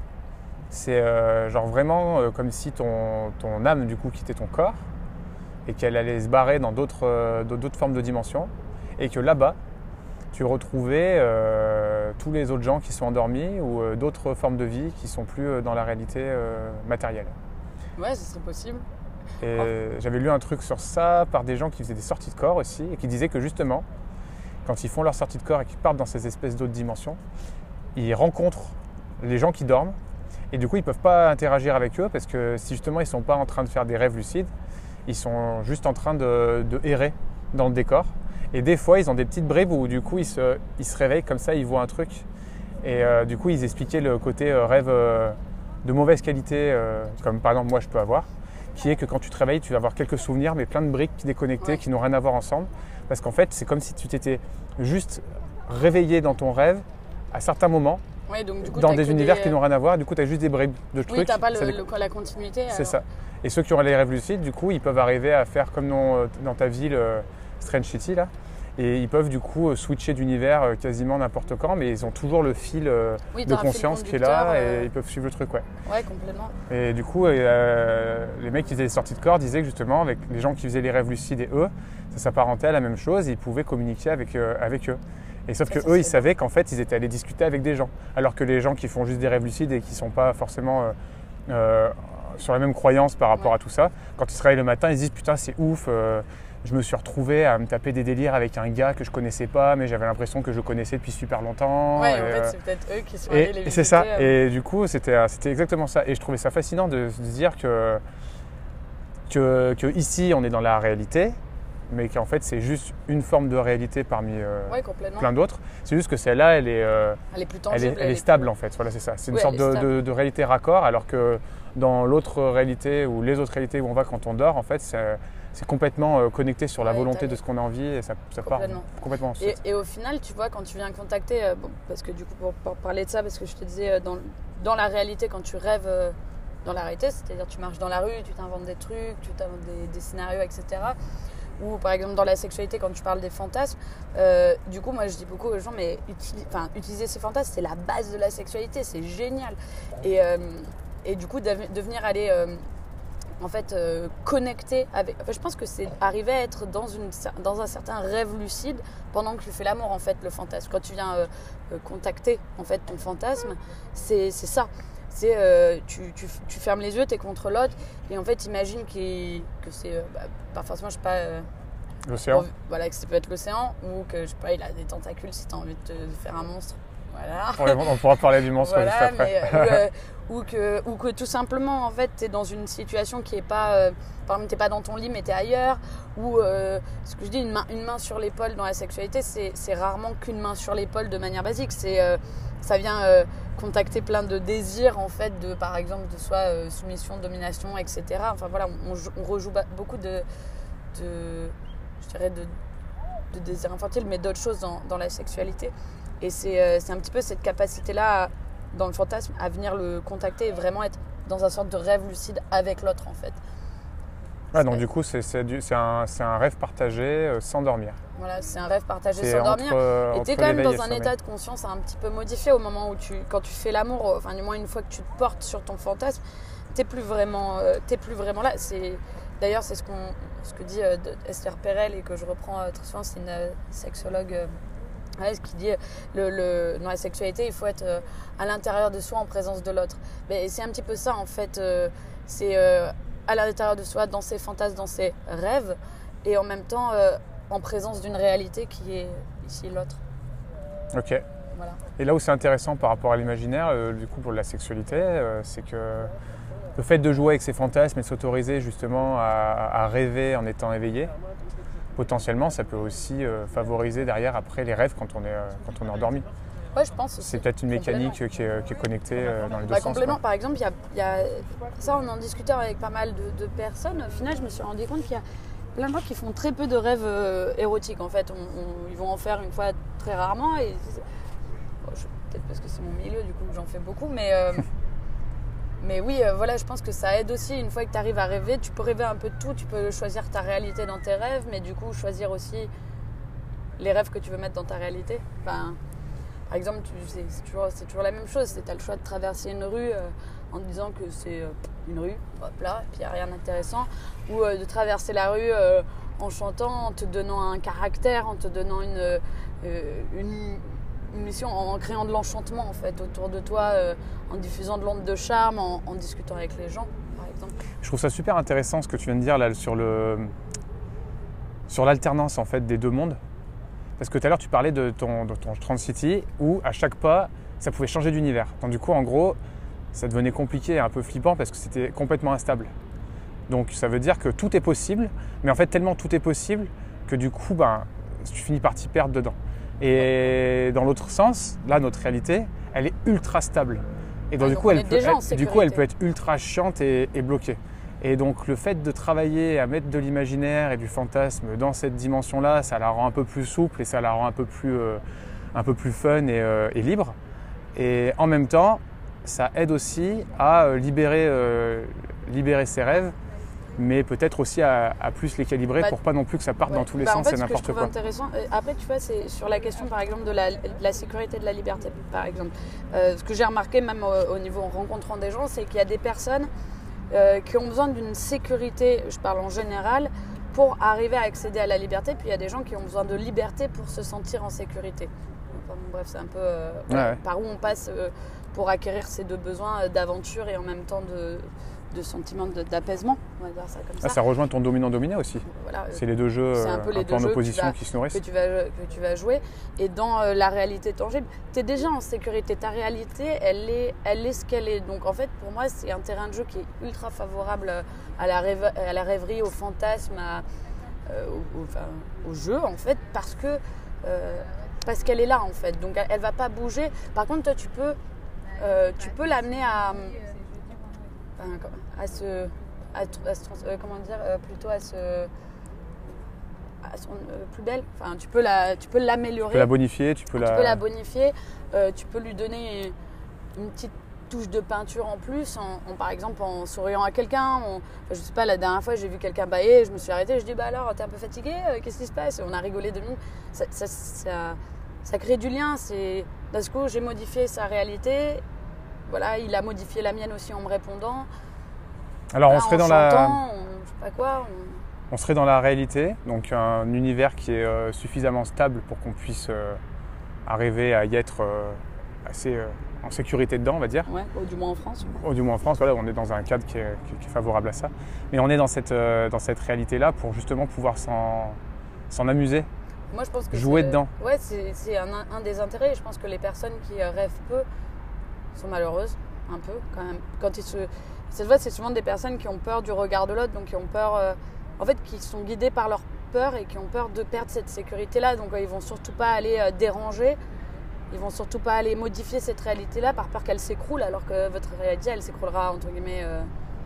C'est euh, genre vraiment euh, comme si ton, ton âme du coup quittait ton corps et qu'elle allait se barrer dans d'autres, euh, d'autres formes de dimensions et que là-bas, tu retrouvais euh, tous les autres gens qui sont endormis ou euh, d'autres formes de vie qui sont plus euh, dans la réalité euh, matérielle. Ouais, ce serait possible. Et oh. J'avais lu un truc sur ça par des gens qui faisaient des sorties de corps aussi et qui disaient que justement, quand ils font leur sortie de corps et qu'ils partent dans ces espèces d'autres dimensions, ils rencontrent les gens qui dorment et du coup ils ne peuvent pas interagir avec eux parce que si justement ils ne sont pas en train de faire des rêves lucides, ils sont juste en train de, de errer dans le décor. Et des fois, ils ont des petites bribes où du coup, ils se, ils se réveillent comme ça, ils voient un truc. Et euh, du coup, ils expliquaient le côté euh, rêve euh, de mauvaise qualité, euh, comme par exemple moi je peux avoir, qui est que quand tu te réveilles, tu vas avoir quelques souvenirs, mais plein de briques déconnectées ouais. qui n'ont rien à voir ensemble. Parce qu'en fait, c'est comme si tu t'étais juste réveillé dans ton rêve à certains moments, ouais, donc, du coup, dans des univers des... qui n'ont rien à voir. Du coup, tu as juste des bribes de trucs. Oui, tu n'as pas le, des... le, la continuité. C'est alors... ça. Et ceux qui ont les rêves lucides, du coup, ils peuvent arriver à faire comme dans, dans ta ville euh, Strange City, là. Et ils peuvent du coup switcher d'univers quasiment n'importe quand, mais ils ont toujours le fil oui, de conscience qui est là euh... et ils peuvent suivre le truc. Ouais, ouais complètement. Et du coup, euh, les mecs qui faisaient les sorties de corps disaient que justement, avec les gens qui faisaient les rêves lucides et eux, ça s'apparentait à la même chose et ils pouvaient communiquer avec, euh, avec eux. Et sauf ça, que ça eux, ils bien. savaient qu'en fait, ils étaient allés discuter avec des gens. Alors que les gens qui font juste des rêves lucides et qui ne sont pas forcément euh, euh, sur la même croyance par rapport ouais. à tout ça, quand ils se réveillent le matin, ils se disent « Putain, c'est ouf euh, !» Je me suis retrouvé à me taper des délires avec un gars que je connaissais pas, mais j'avais l'impression que je connaissais depuis super longtemps. Ouais, et en fait, euh... c'est peut-être eux qui sont allés les visiter. Et c'est ça. Euh... Et du coup, c'était, c'était exactement ça. Et je trouvais ça fascinant de se dire que, que, que ici, on est dans la réalité, mais qu'en fait, c'est juste une forme de réalité parmi euh, ouais, plein d'autres. C'est juste que celle-là, elle est, euh, elle est plus tangible. Elle est, elle est stable, plus... en fait. Voilà, c'est ça. C'est une ouais, sorte de, de, de réalité raccord, alors que dans l'autre réalité ou les autres réalités où on va quand on dort, en fait, c'est... C'est complètement euh, connecté sur la ouais, volonté de ce qu'on a envie et ça, ça part complètement ensuite. Et, et au final, tu vois, quand tu viens contacter, euh, bon, parce que du coup, pour, pour parler de ça, parce que je te disais, euh, dans, dans la réalité, quand tu rêves euh, dans la réalité, c'est-à-dire tu marches dans la rue, tu t'inventes des trucs, tu t'inventes des, des scénarios, et cetera. Ou par exemple dans la sexualité, quand tu parles des fantasmes, euh, du coup, moi je dis beaucoup aux gens, mais uti- utiliser ces fantasmes, c'est la base de la sexualité, c'est génial. Et, euh, et du coup, de, de venir aller... Euh, en fait euh, connecté avec enfin, je pense que c'est arriver à être dans, une, dans un certain rêve lucide pendant que tu fais l'amour en fait le fantasme quand tu viens euh, euh, contacter en fait ton fantasme c'est, c'est ça c'est euh, tu, tu, tu fermes les yeux, tu es contre l'autre et en fait imagine qu'il, que c'est euh, bah, pas forcément je sais pas euh, l'océan pour, voilà que ça peut être l'océan ou que je sais pas il a des tentacules si tu as envie de, te, de faire un monstre. Voilà. On pourra parler du monstre voilà, juste après. Mais, euh, ou, que, ou que tout simplement, en fait, tu es dans une situation qui est pas... Euh, par exemple, tu n'es pas dans ton lit, mais tu es ailleurs. Ou, euh, ce que je dis, une main, une main sur l'épaule dans la sexualité, c'est, c'est rarement qu'une main sur l'épaule de manière basique. C'est, euh, ça vient euh, contacter plein de désirs, en fait, de, par exemple, de soit euh, soumission, domination, et cetera. Enfin, voilà, on, on rejoue beaucoup de, de, je dirais, de, de désirs infantiles, mais d'autres choses dans, dans la sexualité. Et c'est, euh, c'est un petit peu cette capacité-là, à, dans le fantasme, à venir le contacter et vraiment être dans un sorte de rêve lucide avec l'autre, en fait. Ouais, donc du coup, c'est, c'est, du, c'est, un, c'est un rêve partagé euh, sans dormir. Voilà, c'est un rêve partagé c'est sans entre, dormir. Euh, et tu es quand même dans un état de conscience un petit peu modifié au moment où tu, quand tu fais l'amour, enfin du moins une fois que tu te portes sur ton fantasme, t'es plus vraiment, euh, t'es plus vraiment là. C'est, d'ailleurs, c'est ce, qu'on, ce que dit euh, Esther Perel et que je reprends euh, très souvent, c'est une euh, sexologue... Euh, Ouais, ce qui dit le, le, dans la sexualité, il faut être euh, à l'intérieur de soi en présence de l'autre. Mais c'est un petit peu ça en fait. Euh, c'est euh, à l'intérieur de soi, dans ses fantasmes, dans ses rêves, et en même temps euh, en présence d'une réalité qui est ici l'autre. Ok. voilà. Et là où c'est intéressant par rapport à l'imaginaire, euh, du coup pour la sexualité, euh, c'est que le fait de jouer avec ses fantasmes et de s'autoriser justement à, à rêver en étant éveillé, potentiellement ça peut aussi euh, favoriser derrière après les rêves quand on est, euh, quand on est endormi. Ouais, je pense aussi. C'est peut-être une mécanique qui est, qui est connectée euh, dans les deux bah, sens. Complètement. Quoi. Par exemple, il y a, il y a, ça on en discutait avec pas mal de, de personnes. Au final, je me suis rendu compte qu'il y a plein de gens qui font très peu de rêves euh, érotiques. En fait, on, on, ils vont en faire une fois très rarement. Et bon, je, peut-être parce que c'est mon milieu, du coup, que j'en fais beaucoup. Mais, euh, mais oui, euh, voilà, je pense que ça aide aussi. Une fois que tu arrives à rêver, tu peux rêver un peu de tout. Tu peux choisir ta réalité dans tes rêves, mais du coup, choisir aussi les rêves que tu veux mettre dans ta réalité. Enfin, par exemple, tu, c'est, c'est, toujours, c'est toujours la même chose. Tu as le choix de traverser une rue euh, en te disant que c'est euh, une rue, hop là, et puis il n'y a rien d'intéressant. Ou euh, de traverser la rue euh, en chantant, en te donnant un caractère, en te donnant une, euh, une, une mission, en créant de l'enchantement en fait, autour de toi, euh, en diffusant de l'onde de charme, en, en discutant avec les gens, par exemple. Je trouve ça super intéressant ce que tu viens de dire là, sur, le, sur l'alternance en fait, des deux mondes. Parce que tout à l'heure, tu parlais de ton, de ton Trans-City où, à chaque pas, ça pouvait changer d'univers. Donc du coup, en gros, ça devenait compliqué et un peu flippant parce que c'était complètement instable. Donc ça veut dire que tout est possible, mais en fait, tellement tout est possible que du coup, ben, tu finis par t'y perdre dedans. Et dans l'autre sens, là, notre réalité, elle est ultra stable. Et donc, ah, du, donc coup, elle peut, elle, du coup, elle peut être ultra chiante et, et bloquée. Et donc le fait de travailler à mettre de l'imaginaire et du fantasme dans cette dimension-là, ça la rend un peu plus souple et ça la rend un peu plus, euh, un peu plus fun et, euh, et libre. Et en même temps, ça aide aussi à libérer, euh, libérer ses rêves, mais peut-être aussi à, à plus les calibrer bah, pour pas non plus que ça parte ouais. dans tous les bah, sens en fait, et n'importe ce que je quoi. Intéressant, après, tu vois, c'est sur la question par exemple de la, de la sécurité et de la liberté, par exemple. Euh, ce que j'ai remarqué même au, au niveau en rencontrant des gens, c'est qu'il y a des personnes Euh, qui ont besoin d'une sécurité, je parle en général, pour arriver à accéder à la liberté. Puis il y a des gens qui ont besoin de liberté pour se sentir en sécurité. Enfin, bon, bref, c'est un peu euh, ouais, ouais. par où on passe euh, pour acquérir ces deux besoins euh, d'aventure et en même temps de, de sentiment de, d'apaisement. On va dire ça comme ça. Ah, ça rejoint ton dominant-dominé aussi. Voilà, euh, c'est les deux jeux c'est un peu, les un deux peu en jeux opposition vas, qui se nourrissent. Que tu vas, que tu vas jouer. Et dans euh, la réalité tangible, tu es déjà en sécurité. Ta réalité, elle est, elle est ce qu'elle est. Donc en fait, pour moi, c'est un terrain de jeu qui est ultra favorable à la, rêve, à la rêverie, au fantasme, à, euh, au, au, enfin, au jeu, en fait, parce que euh, parce qu'elle est là, en fait. Donc elle ne va pas bouger. Par contre, toi, tu peux, euh, tu peux l'amener à, à se... À, à se, euh, comment dire, euh, plutôt à se, à son euh, plus belle. Enfin, tu peux la, tu peux l'améliorer. Tu peux la bonifier, tu peux tu la. peux la bonifier. Euh, tu peux lui donner une petite touche de peinture en plus, en, en par exemple en souriant à quelqu'un. En, je sais pas, la dernière fois j'ai vu quelqu'un bailler, je me suis arrêtée, je dis bah alors t'es un peu fatigué, euh, qu'est-ce qui se passe? Et on a rigolé de nous. Ça, ça, ça, ça crée du lien. C'est parce que j'ai modifié sa réalité. Voilà, il a modifié la mienne aussi en me répondant. Alors là, on serait dans chantant, la, on, je sais pas quoi, on... on serait dans la réalité, donc un univers qui est euh, suffisamment stable pour qu'on puisse euh, arriver à y être euh, assez euh, en sécurité dedans, on va dire. Ouais, ou du moins en France. Ou du moins en France, voilà, on est dans un cadre qui est, qui est favorable à ça. Mais on est dans cette, euh, dans cette réalité-là pour justement pouvoir s'en, s'en amuser. Moi, je pense que jouer c'est, dedans. Ouais, c'est, c'est un, un des intérêts. Je pense que les personnes qui rêvent peu sont malheureuses, un peu quand même. Quand ils se Cette fois, c'est souvent des personnes qui ont peur du regard de l'autre, donc qui ont peur, euh, en fait, qui sont guidées par leur peur et qui ont peur de perdre cette sécurité-là. Donc, euh, ils vont surtout pas aller euh, déranger, ils vont surtout pas aller modifier cette réalité-là par peur qu'elle s'écroule, alors que votre réalité, elle s'écroulera entre guillemets euh,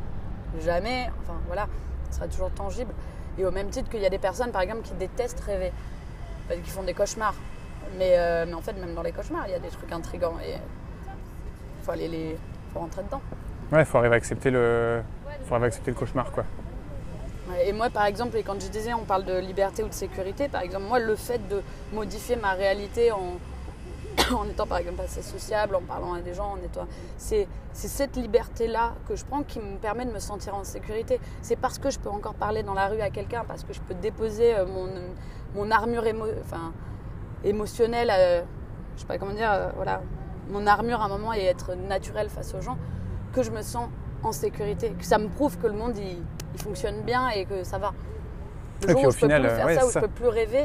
jamais. Enfin, voilà, ça sera toujours tangible. Et au même titre qu'il y a des personnes, par exemple, qui détestent rêver, qui font des cauchemars. Mais, euh, mais en fait, même dans les cauchemars, il y a des trucs intrigants et il faut aller les, faut rentrer dedans. Ouais, il faut arriver à accepter le, faut arriver à accepter le cauchemar, quoi. Et moi, par exemple, et quand je disais, on parle de liberté ou de sécurité, par exemple, moi, le fait de modifier ma réalité en, en étant, par exemple, assez sociable, en parlant à des gens, en étant, c'est, c'est cette liberté-là que je prends qui me permet de me sentir en sécurité. C'est parce que je peux encore parler dans la rue à quelqu'un, parce que je peux déposer mon, mon armure émo, enfin, émotionnelle, euh, je sais pas comment dire, euh, voilà, mon armure à un moment et être naturelle face aux gens, que je me sens en sécurité, que ça me prouve que le monde il, il fonctionne bien et que ça va. Le et jour puis, où au je final, peux plus faire ouais, ça, où ça. je peux plus rêver,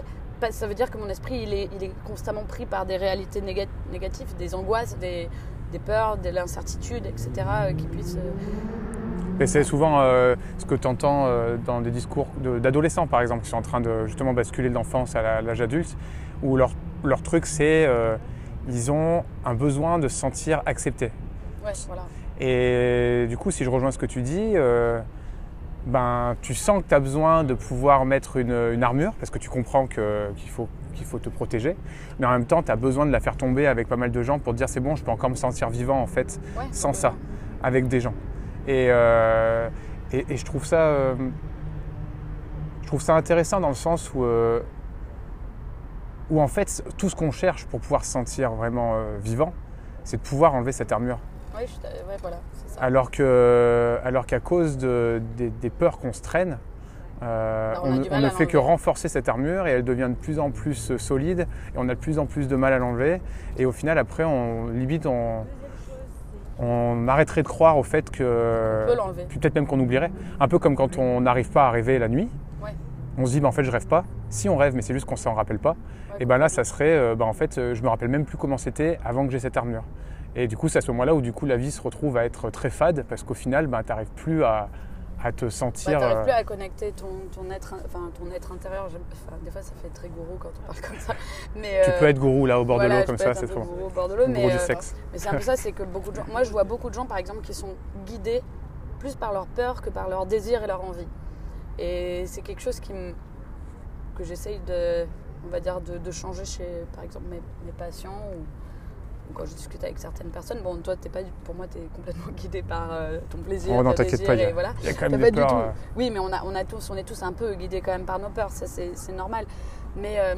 pas, ça veut dire que mon esprit, il est, il est constamment pris par des réalités néga- négatives, des angoisses, des, des peurs, de l'incertitude, et cetera, euh, qui puissent... Euh... Et c'est souvent euh, ce que tu entends euh, dans des discours de, d'adolescents, par exemple, qui sont en train de justement basculer de l'enfance à, la, à l'âge adulte, où leur, leur truc, c'est euh, ils ont un besoin de se sentir acceptés. Ouais, voilà. Et du coup, si je rejoins ce que tu dis, euh, ben, tu sens que tu as besoin de pouvoir mettre une, une armure, parce que tu comprends que, qu'il faut, qu'il faut te protéger, mais en même temps, tu as besoin de la faire tomber avec pas mal de gens pour te dire c'est bon, je peux encore me sentir vivant en fait, ouais, sans ça, avec des gens. Et, euh, et, et je trouve ça, euh, je trouve ça intéressant dans le sens où, euh, où en fait tout ce qu'on cherche pour pouvoir se sentir vraiment euh, vivant, c'est de pouvoir enlever cette armure. Oui, je, ouais, voilà, c'est ça. Alors, que, alors qu'à cause de, des, des peurs qu'on se traîne, euh, on, on, on ne fait que renforcer cette armure et elle devient de plus en plus solide et on a de plus en plus de mal à l'enlever. Et au final, après, on limite, on, on arrêterait de croire au fait que... On peut l'enlever. Puis peut-être même qu'on oublierait. Un peu comme quand on n'arrive pas à rêver la nuit. Ouais. On se dit, bah, en fait, je rêve pas. Si on rêve, mais c'est juste qu'on ne s'en rappelle pas. Ouais, et ben là, ça serait, euh, bah, en fait, je me rappelle même plus comment c'était avant que j'ai cette armure. Et du coup, c'est à ce moment-là où du coup, la vie se retrouve à être très fade parce qu'au final, bah, tu n'arrives plus à, à te sentir... Bah, tu n'arrives plus à connecter ton, ton, être, enfin, ton être intérieur. Enfin, des fois, ça fait très gourou quand on parle comme ça. Mais, tu euh, peux être gourou là au bord voilà, de l'eau comme ça, c'est trop bon. Gourou au bord de l'eau, mais, gourou du euh, sexe. Mais c'est un peu ça, c'est que beaucoup de gens... Moi, je vois beaucoup de gens, par exemple, qui sont guidés plus par leur peur que par leur désir et leur envie. Et c'est quelque chose qui me... que j'essaye de, on va dire, de, de changer chez, par exemple, mes, mes patients ou... Quand je discute avec certaines personnes, bon, toi, t'es pas, pour moi, tu es complètement guidé par euh, ton plaisir, oh, non, ton désir, pas, et voilà. Il y a quand même des peurs. Tout... Euh... Oui, mais on, a, on, a tous, on est tous un peu guidés quand même par nos peurs, ça c'est, c'est normal. Mais euh,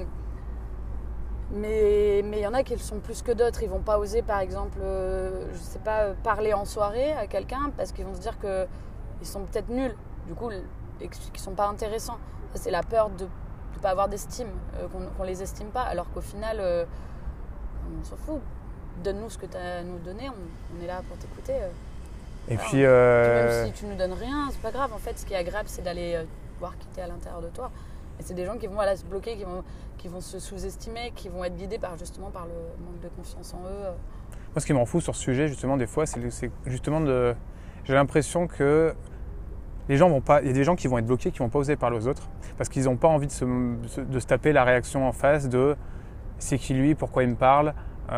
mais mais il y en a qui le sont plus que d'autres. Ils vont pas oser, par exemple, euh, je sais pas, parler en soirée à quelqu'un parce qu'ils vont se dire que ils sont peut-être nuls, du coup, et qu'ils sont pas intéressants. Ça, c'est la peur de ne pas avoir d'estime, euh, qu'on, qu'on les estime pas, alors qu'au final, euh, on s'en fout. Donne-nous ce que tu as à nous donner, on, on est là pour t'écouter. Et alors, puis... Euh... Même si tu nous donnes rien, c'est pas grave. En fait, ce qui est agréable, c'est d'aller euh, voir qui t'es à l'intérieur de toi. Et c'est des gens qui vont voilà, se bloquer, qui vont, qui vont se sous-estimer, qui vont être guidés par, justement par le manque de confiance en eux. Moi, ce qui m'en fout sur ce sujet, justement, des fois, c'est, c'est justement de... J'ai l'impression que les gens vont pas... Il y a des gens qui vont être bloqués, qui vont pas oser parler aux autres, parce qu'ils n'ont pas envie de se, de se taper la réaction en face de « c'est qui lui, pourquoi il me parle ?»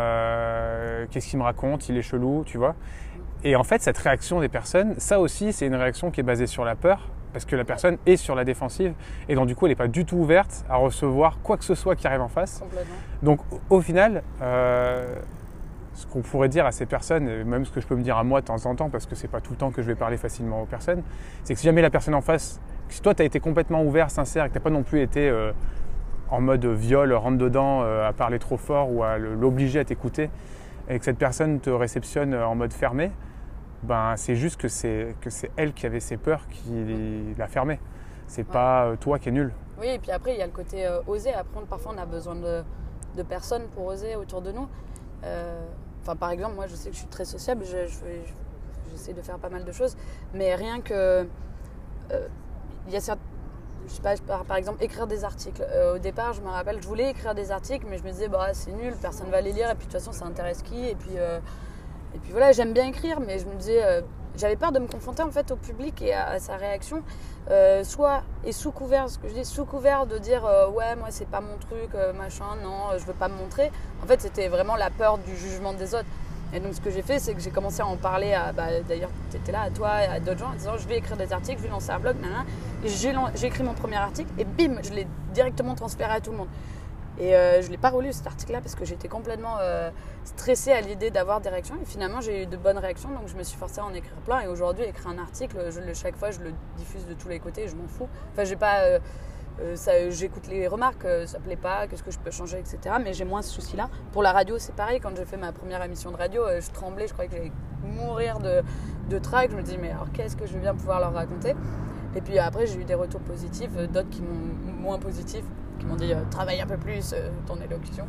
Euh, qu'est-ce qu'il me raconte, il est chelou, tu vois. Et en fait, cette réaction des personnes, ça aussi, c'est une réaction qui est basée sur la peur, parce que la personne est sur la défensive, et donc du coup, elle n'est pas du tout ouverte à recevoir quoi que ce soit qui arrive en face. Donc, au final, euh, ce qu'on pourrait dire à ces personnes, et même ce que je peux me dire à moi de temps en temps, parce que c'est pas tout le temps que je vais parler facilement aux personnes, c'est que si jamais la personne en face, si toi, tu as été complètement ouvert, sincère, et que tu n'as pas non plus été... Euh, en mode viol, rentre dedans, euh, à parler trop fort ou à l'obliger à t'écouter, et que cette personne te réceptionne en mode fermé, ben c'est juste que c'est, que c'est elle qui avait ses peurs qui l'a fermé. C'est ouais. pas euh, toi qui es nul. Oui, et puis après, il y a le côté euh, oser apprendre. Parfois, on a besoin de, de personnes pour oser autour de nous. Euh, enfin, par exemple, moi, je sais que je suis très sociable, je, je, je, j'essaie de faire pas mal de choses, mais rien que... Euh, il y a certains... Je sais pas, par, par exemple, écrire des articles. Euh, au départ, je me rappelle, je voulais écrire des articles, mais je me disais, bah, c'est nul, personne va les lire, et puis de toute façon, ça intéresse qui ? Et puis, euh, et puis voilà, j'aime bien écrire, mais je me disais, euh, j'avais peur de me confronter en fait au public et à, à sa réaction, euh, soit et sous couvert, ce que je dis, sous couvert de dire, euh, ouais, moi, c'est pas mon truc, euh, machin, non, je veux pas me montrer. En fait, c'était vraiment la peur du jugement des autres. Et donc, ce que j'ai fait, c'est que j'ai commencé à en parler à, bah, d'ailleurs, tu étais là, à toi, à d'autres gens, en disant, je vais écrire des articles, je vais lancer un blog, nanana. Et j'ai, j'ai écrit mon premier article, et bim, je l'ai directement transféré à tout le monde. Et euh, je ne l'ai pas relu, cet article-là, parce que j'étais complètement euh, stressée à l'idée d'avoir des réactions. Et finalement, j'ai eu de bonnes réactions, donc je me suis forcée à en écrire plein. Et aujourd'hui, écrire un article, je, le, chaque fois, je le diffuse de tous les côtés, et je m'en fous. Enfin, j'ai pas... Euh, Euh, ça, j'écoute les remarques, euh, ça plaît pas, qu'est-ce que je peux changer, et cetera. Mais j'ai moins ce souci-là. Pour la radio, c'est pareil. Quand j'ai fait ma première émission de radio, euh, je tremblais, je croyais que j'allais mourir de, de trac. Je me dis, mais alors qu'est-ce que je vais bien pouvoir leur raconter ? Et puis après, j'ai eu des retours positifs, euh, d'autres qui m'ont moins positifs, qui m'ont dit, euh, travaille un peu plus euh, ton élocution.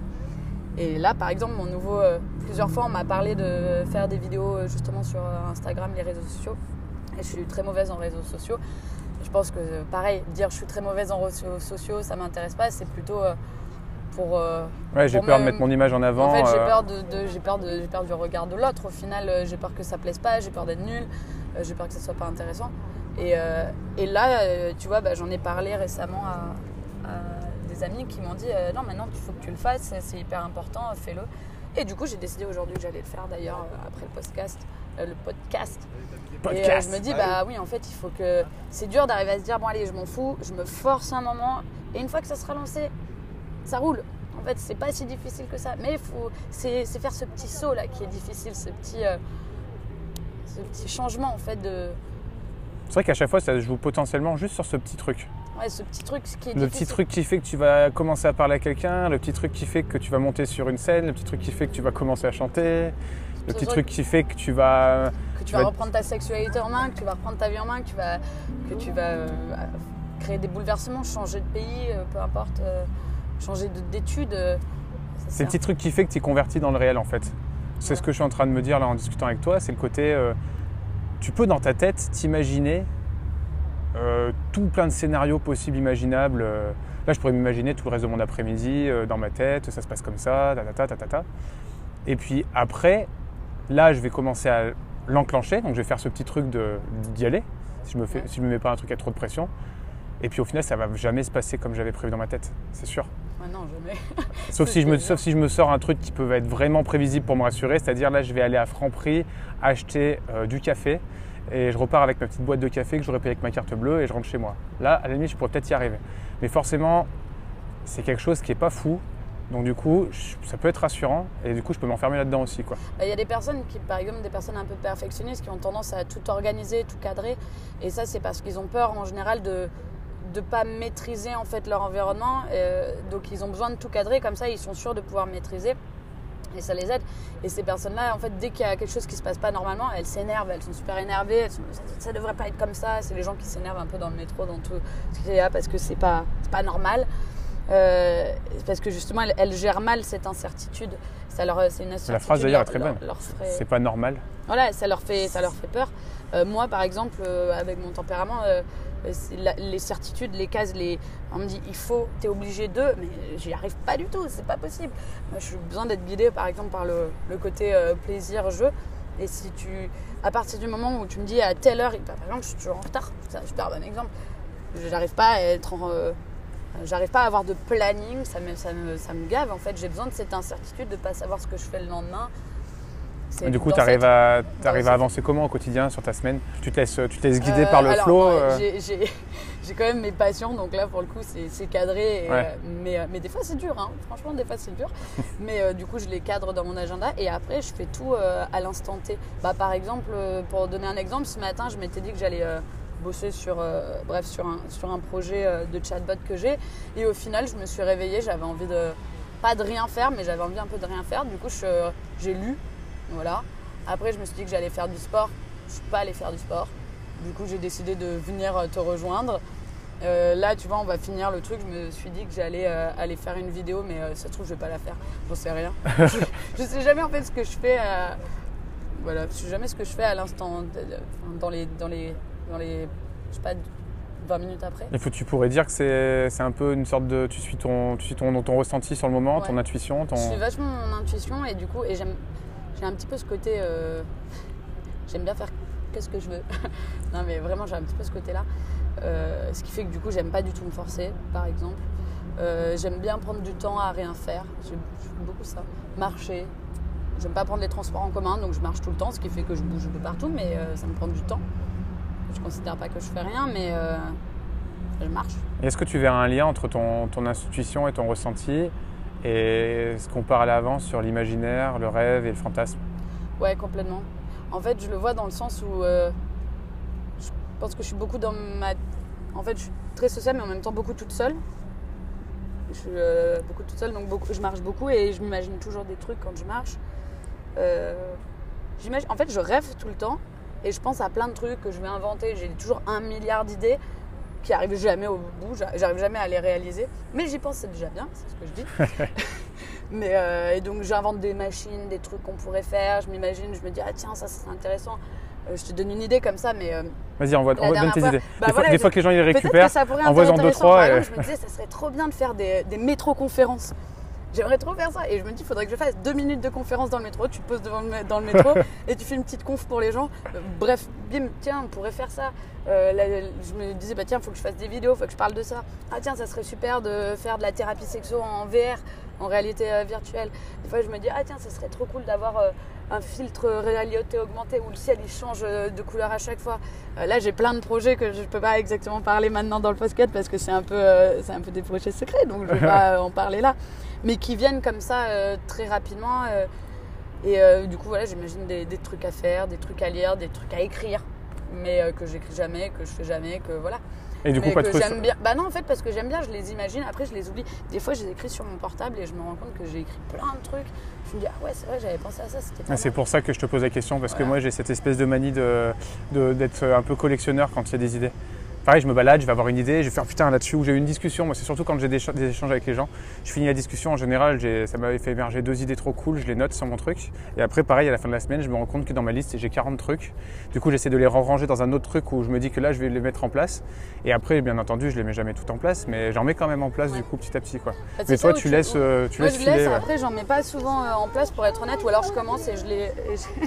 Et là, par exemple, mon nouveau, euh, plusieurs fois, on m'a parlé de faire des vidéos euh, justement sur Instagram, les réseaux sociaux. Et je suis très mauvaise en réseaux sociaux. Je pense que, pareil, dire je suis très mauvaise en réseaux sociaux, ça ne m'intéresse pas. C'est plutôt euh, pour. Euh, ouais, j'ai pour peur me... de mettre mon image en avant. En fait, j'ai euh... peur, de, de, j'ai peur, de, j'ai peur du regard de l'autre. Au final, euh, j'ai peur que ça plaise pas, j'ai peur d'être nulle, euh, j'ai peur que ça soit pas intéressant. Et, euh, et là, euh, tu vois, bah, j'en ai parlé récemment à, à des amis qui m'ont dit euh, non, maintenant, il faut que tu le fasses, c'est hyper important, fais-le. Et du coup, j'ai décidé aujourd'hui que j'allais le faire d'ailleurs après le podcast. Euh, le podcast. podcast. Et euh, je me dis, bah oui, en fait, il faut que. C'est dur d'arriver à se dire, bon, allez, je m'en fous, je me force un moment. Et une fois que ça sera lancé, ça roule. En fait, c'est pas si difficile que ça. Mais il faut. C'est, c'est faire ce petit saut là qui est difficile, ce petit, euh, ce petit changement en fait de. C'est vrai qu'à chaque fois, ça se joue potentiellement juste sur ce petit truc. Ouais, ce petit truc qui est Le difficile. petit truc qui fait que tu vas commencer à parler à quelqu'un, le petit truc qui fait que tu vas monter sur une scène, le petit truc qui fait que tu vas commencer à chanter, le petit truc qui fait que tu vas... Que tu vas reprendre ta sexualité en main, que tu vas reprendre ta vie en main, que tu vas, que tu vas euh, créer des bouleversements, changer de pays, euh, peu importe, euh, changer de, d'études. Euh, c'est le petit truc qui fait que tu es converti dans le réel en fait. C'est ouais. ce que je suis en train de me dire là en discutant avec toi, c'est le côté... Euh, tu peux dans ta tête t'imaginer euh, tout plein de scénarios possibles, imaginables. Euh, là, je pourrais m'imaginer tout le reste de mon après-midi euh, dans ma tête, ça se passe comme ça, ta ta ta ta ta. Et puis après, là, je vais commencer à l'enclencher, donc je vais faire ce petit truc de, d'y aller, si je me fais, si je me mets pas un truc à trop de pression. Et puis au final, ça va jamais se passer comme j'avais prévu dans ma tête, c'est sûr. Ouais, non, jamais. Sauf, si je me, sauf si je me sors un truc qui peut être vraiment prévisible pour me rassurer, c'est-à-dire là, je vais aller à Franprix acheter euh, du café et je repars avec ma petite boîte de café que j'aurais payé avec ma carte bleue et je rentre chez moi. Là, à la limite, je pourrais peut-être y arriver. Mais forcément, c'est quelque chose qui n'est pas fou. Donc du coup, ça peut être rassurant et du coup, je peux m'enfermer là-dedans aussi, quoi. Il y a des personnes qui, par exemple, des personnes un peu perfectionnistes qui ont tendance à tout organiser, tout cadrer. Et ça, c'est parce qu'ils ont peur en général de de pas maîtriser en fait leur environnement. Euh, donc ils ont besoin de tout cadrer, comme ça, ils sont sûrs de pouvoir maîtriser. Et ça les aide. Et ces personnes-là, en fait, dès qu'il y a quelque chose qui se passe pas normalement, elles s'énervent, elles sont super énervées. Elles sont, ça, ça devrait pas être comme ça. C'est les gens qui s'énervent un peu dans le métro, dans tout ce qu'il y a, parce que c'est pas, c'est pas normal. Euh, parce que justement, elles, elles gèrent mal cette incertitude. Ça leur, c'est une incertitude. La phrase d'ailleurs est très leur, bonne. Leur ferait... C'est pas normal. Voilà, ça leur fait, ça leur fait peur. Euh, moi, par exemple, euh, avec mon tempérament, euh, la, les certitudes, les cases, les... on me dit il faut, t'es obligé de, mais j'y arrive pas du tout, c'est pas possible. Moi, j'ai besoin d'être guidée, par exemple, par le, le côté euh, plaisir-jeu. Et si tu, à partir du moment où tu me dis à telle heure, par exemple, je suis toujours en retard, c'est un super bon exemple. J'arrive pas à être en, euh, j'arrive pas à avoir de planning, ça me, ça me, ça me gave en fait. J'ai besoin de cette incertitude de pas savoir ce que je fais le lendemain. C'est du coup, tu arrives, à, à avancer comment au quotidien sur ta semaine? Tu te laisses, tu te laisses guider euh, par le alors, flow euh... j'ai, j'ai, j'ai quand même mes passions, donc là pour le coup c'est, c'est cadré. Et, ouais. euh, mais, mais des fois c'est dur, hein. Franchement des fois c'est dur. mais euh, du coup je les cadre dans mon agenda et après je fais tout euh, à l'instant T. Bah, par exemple, euh, pour donner un exemple, ce matin je m'étais dit que j'allais euh, bosser sur, euh, bref, sur, un, sur un projet euh, de chatbot que j'ai. Et au final je me suis réveillée, j'avais envie de, pas de rien faire, mais j'avais envie un peu de rien faire. Du coup je, j'ai lu. Voilà. Après, je me suis dit que j'allais faire du sport. Je ne suis pas allée faire du sport. Du coup, j'ai décidé de venir te rejoindre. Euh, là, tu vois, on va finir le truc. Je me suis dit que j'allais euh, aller faire une vidéo, mais euh, ça se trouve, je ne vais pas la faire. J'en sais rien. je ne sais jamais en fait ce que je fais. À... Voilà, je sais jamais ce que je fais à l'instant, dans les, dans les, dans les, je sais pas, vingt minutes après. Il faut, tu pourrais dire que c'est, c'est un peu une sorte de, tu suis ton, tu suis ton, ton ressenti sur le moment, ouais. ton intuition. Ton... Je suis vachement mon intuition et du coup, et j'aime. J'ai un petit peu ce côté, euh, j'aime bien faire qu'est-ce que je veux. Non mais vraiment j'ai un petit peu ce côté-là. Euh, ce qui fait que du coup j'aime pas du tout me forcer, par exemple. Euh, j'aime bien prendre du temps à rien faire, j'aime, j'aime beaucoup ça. Marcher, j'aime pas prendre les transports en commun, donc je marche tout le temps, ce qui fait que je bouge un peu partout, mais euh, ça me prend du temps. Je considère pas que je fais rien, mais euh, je marche. Et est-ce que tu verras un lien entre ton, ton intuition et ton ressenti et ce qu'on parlait avant sur l'imaginaire, le rêve et le fantasme? Ouais, complètement. En fait, je le vois dans le sens où euh, je pense que je suis beaucoup dans ma... En fait, je suis très sociale, mais en même temps beaucoup toute seule. Je suis euh, beaucoup toute seule, donc beaucoup, je marche beaucoup et je m'imagine toujours des trucs quand je marche. Euh, j'imagine... En fait, je rêve tout le temps et je pense à plein de trucs que je vais inventer. J'ai toujours un milliard d'idées qui n'arrivent jamais au bout, j'arrive jamais à les réaliser. Mais j'y pense, c'est déjà bien, c'est ce que je dis. Mais, euh, et donc j'invente des machines, des trucs qu'on pourrait faire, je m'imagine, je me dis, ah tiens, ça, ça serait intéressant. Euh, je te donne une idée comme ça, mais... Euh, Vas-y, envoie, envoie donne tes fois, idées. Bah des, voilà, fois, des fois que les gens ils les récupèrent, envoie-en deux, trois. Par exemple, et... je me disais, ça serait trop bien de faire des, des métro-conférences. J'aimerais trop faire ça. Et je me dis, il faudrait que je fasse deux minutes de conférence dans le métro. Tu te poses devant le, dans le métro et tu fais une petite conf pour les gens. Euh, bref, bim, tiens, on pourrait faire ça. Euh, là, je me disais, bah tiens, il faut que je fasse des vidéos, il faut que je parle de ça. Ah tiens, ça serait super de faire de la thérapie sexo en V R, en réalité euh, virtuelle. Des fois, je me dis, ah tiens, ça serait trop cool d'avoir euh, un filtre réalité augmentée où le ciel il change de couleur à chaque fois. Euh, là, j'ai plein de projets que je ne peux pas exactement parler maintenant dans le podcast parce que c'est un peu, euh, c'est un peu des projets secrets, donc je ne vais pas en parler là. Mais qui viennent comme ça euh, très rapidement. Euh, et euh, du coup, voilà, j'imagine des, des trucs à faire, des trucs à lire, des trucs à écrire, mais euh, que j'écris jamais, que je fais jamais, que voilà. Et du coup, mais pas que trop... j'aime bien. Bah non, en fait, parce que j'aime bien, je les imagine, après je les oublie. Des fois, je les écris sur mon portable et je me rends compte que j'ai écrit plein de trucs. Je me dis, ah ouais, c'est vrai, j'avais pensé à ça, c'était pas C'est mal. pour ça que je te pose la question, parce voilà. que moi, j'ai cette espèce de manie de, de, d'être un peu collectionneur quand il y a des idées. Pareil, je me balade, je vais avoir une idée, je vais faire putain là-dessus, ou j'ai eu une discussion. Moi, c'est surtout quand j'ai des, des échanges avec les gens. Je finis la discussion, en général, j'ai, ça m'avait fait émerger deux idées trop cool, je les note sur mon truc. Et après, pareil, à la fin de la semaine, je me rends compte que dans ma liste, j'ai quarante trucs. Du coup, j'essaie de les ranger dans un autre truc où je me dis que là, je vais les mettre en place. Et après, bien entendu, je les mets jamais tout en place, mais j'en mets quand même en place ouais. du coup petit à petit. Quoi. Bah, mais toi, tu, tu laisses, euh, tu moi, laisses je filer. Laisse, ouais. Après, j'en mets pas souvent euh, en place pour être honnête, ou alors je commence et je les, et je,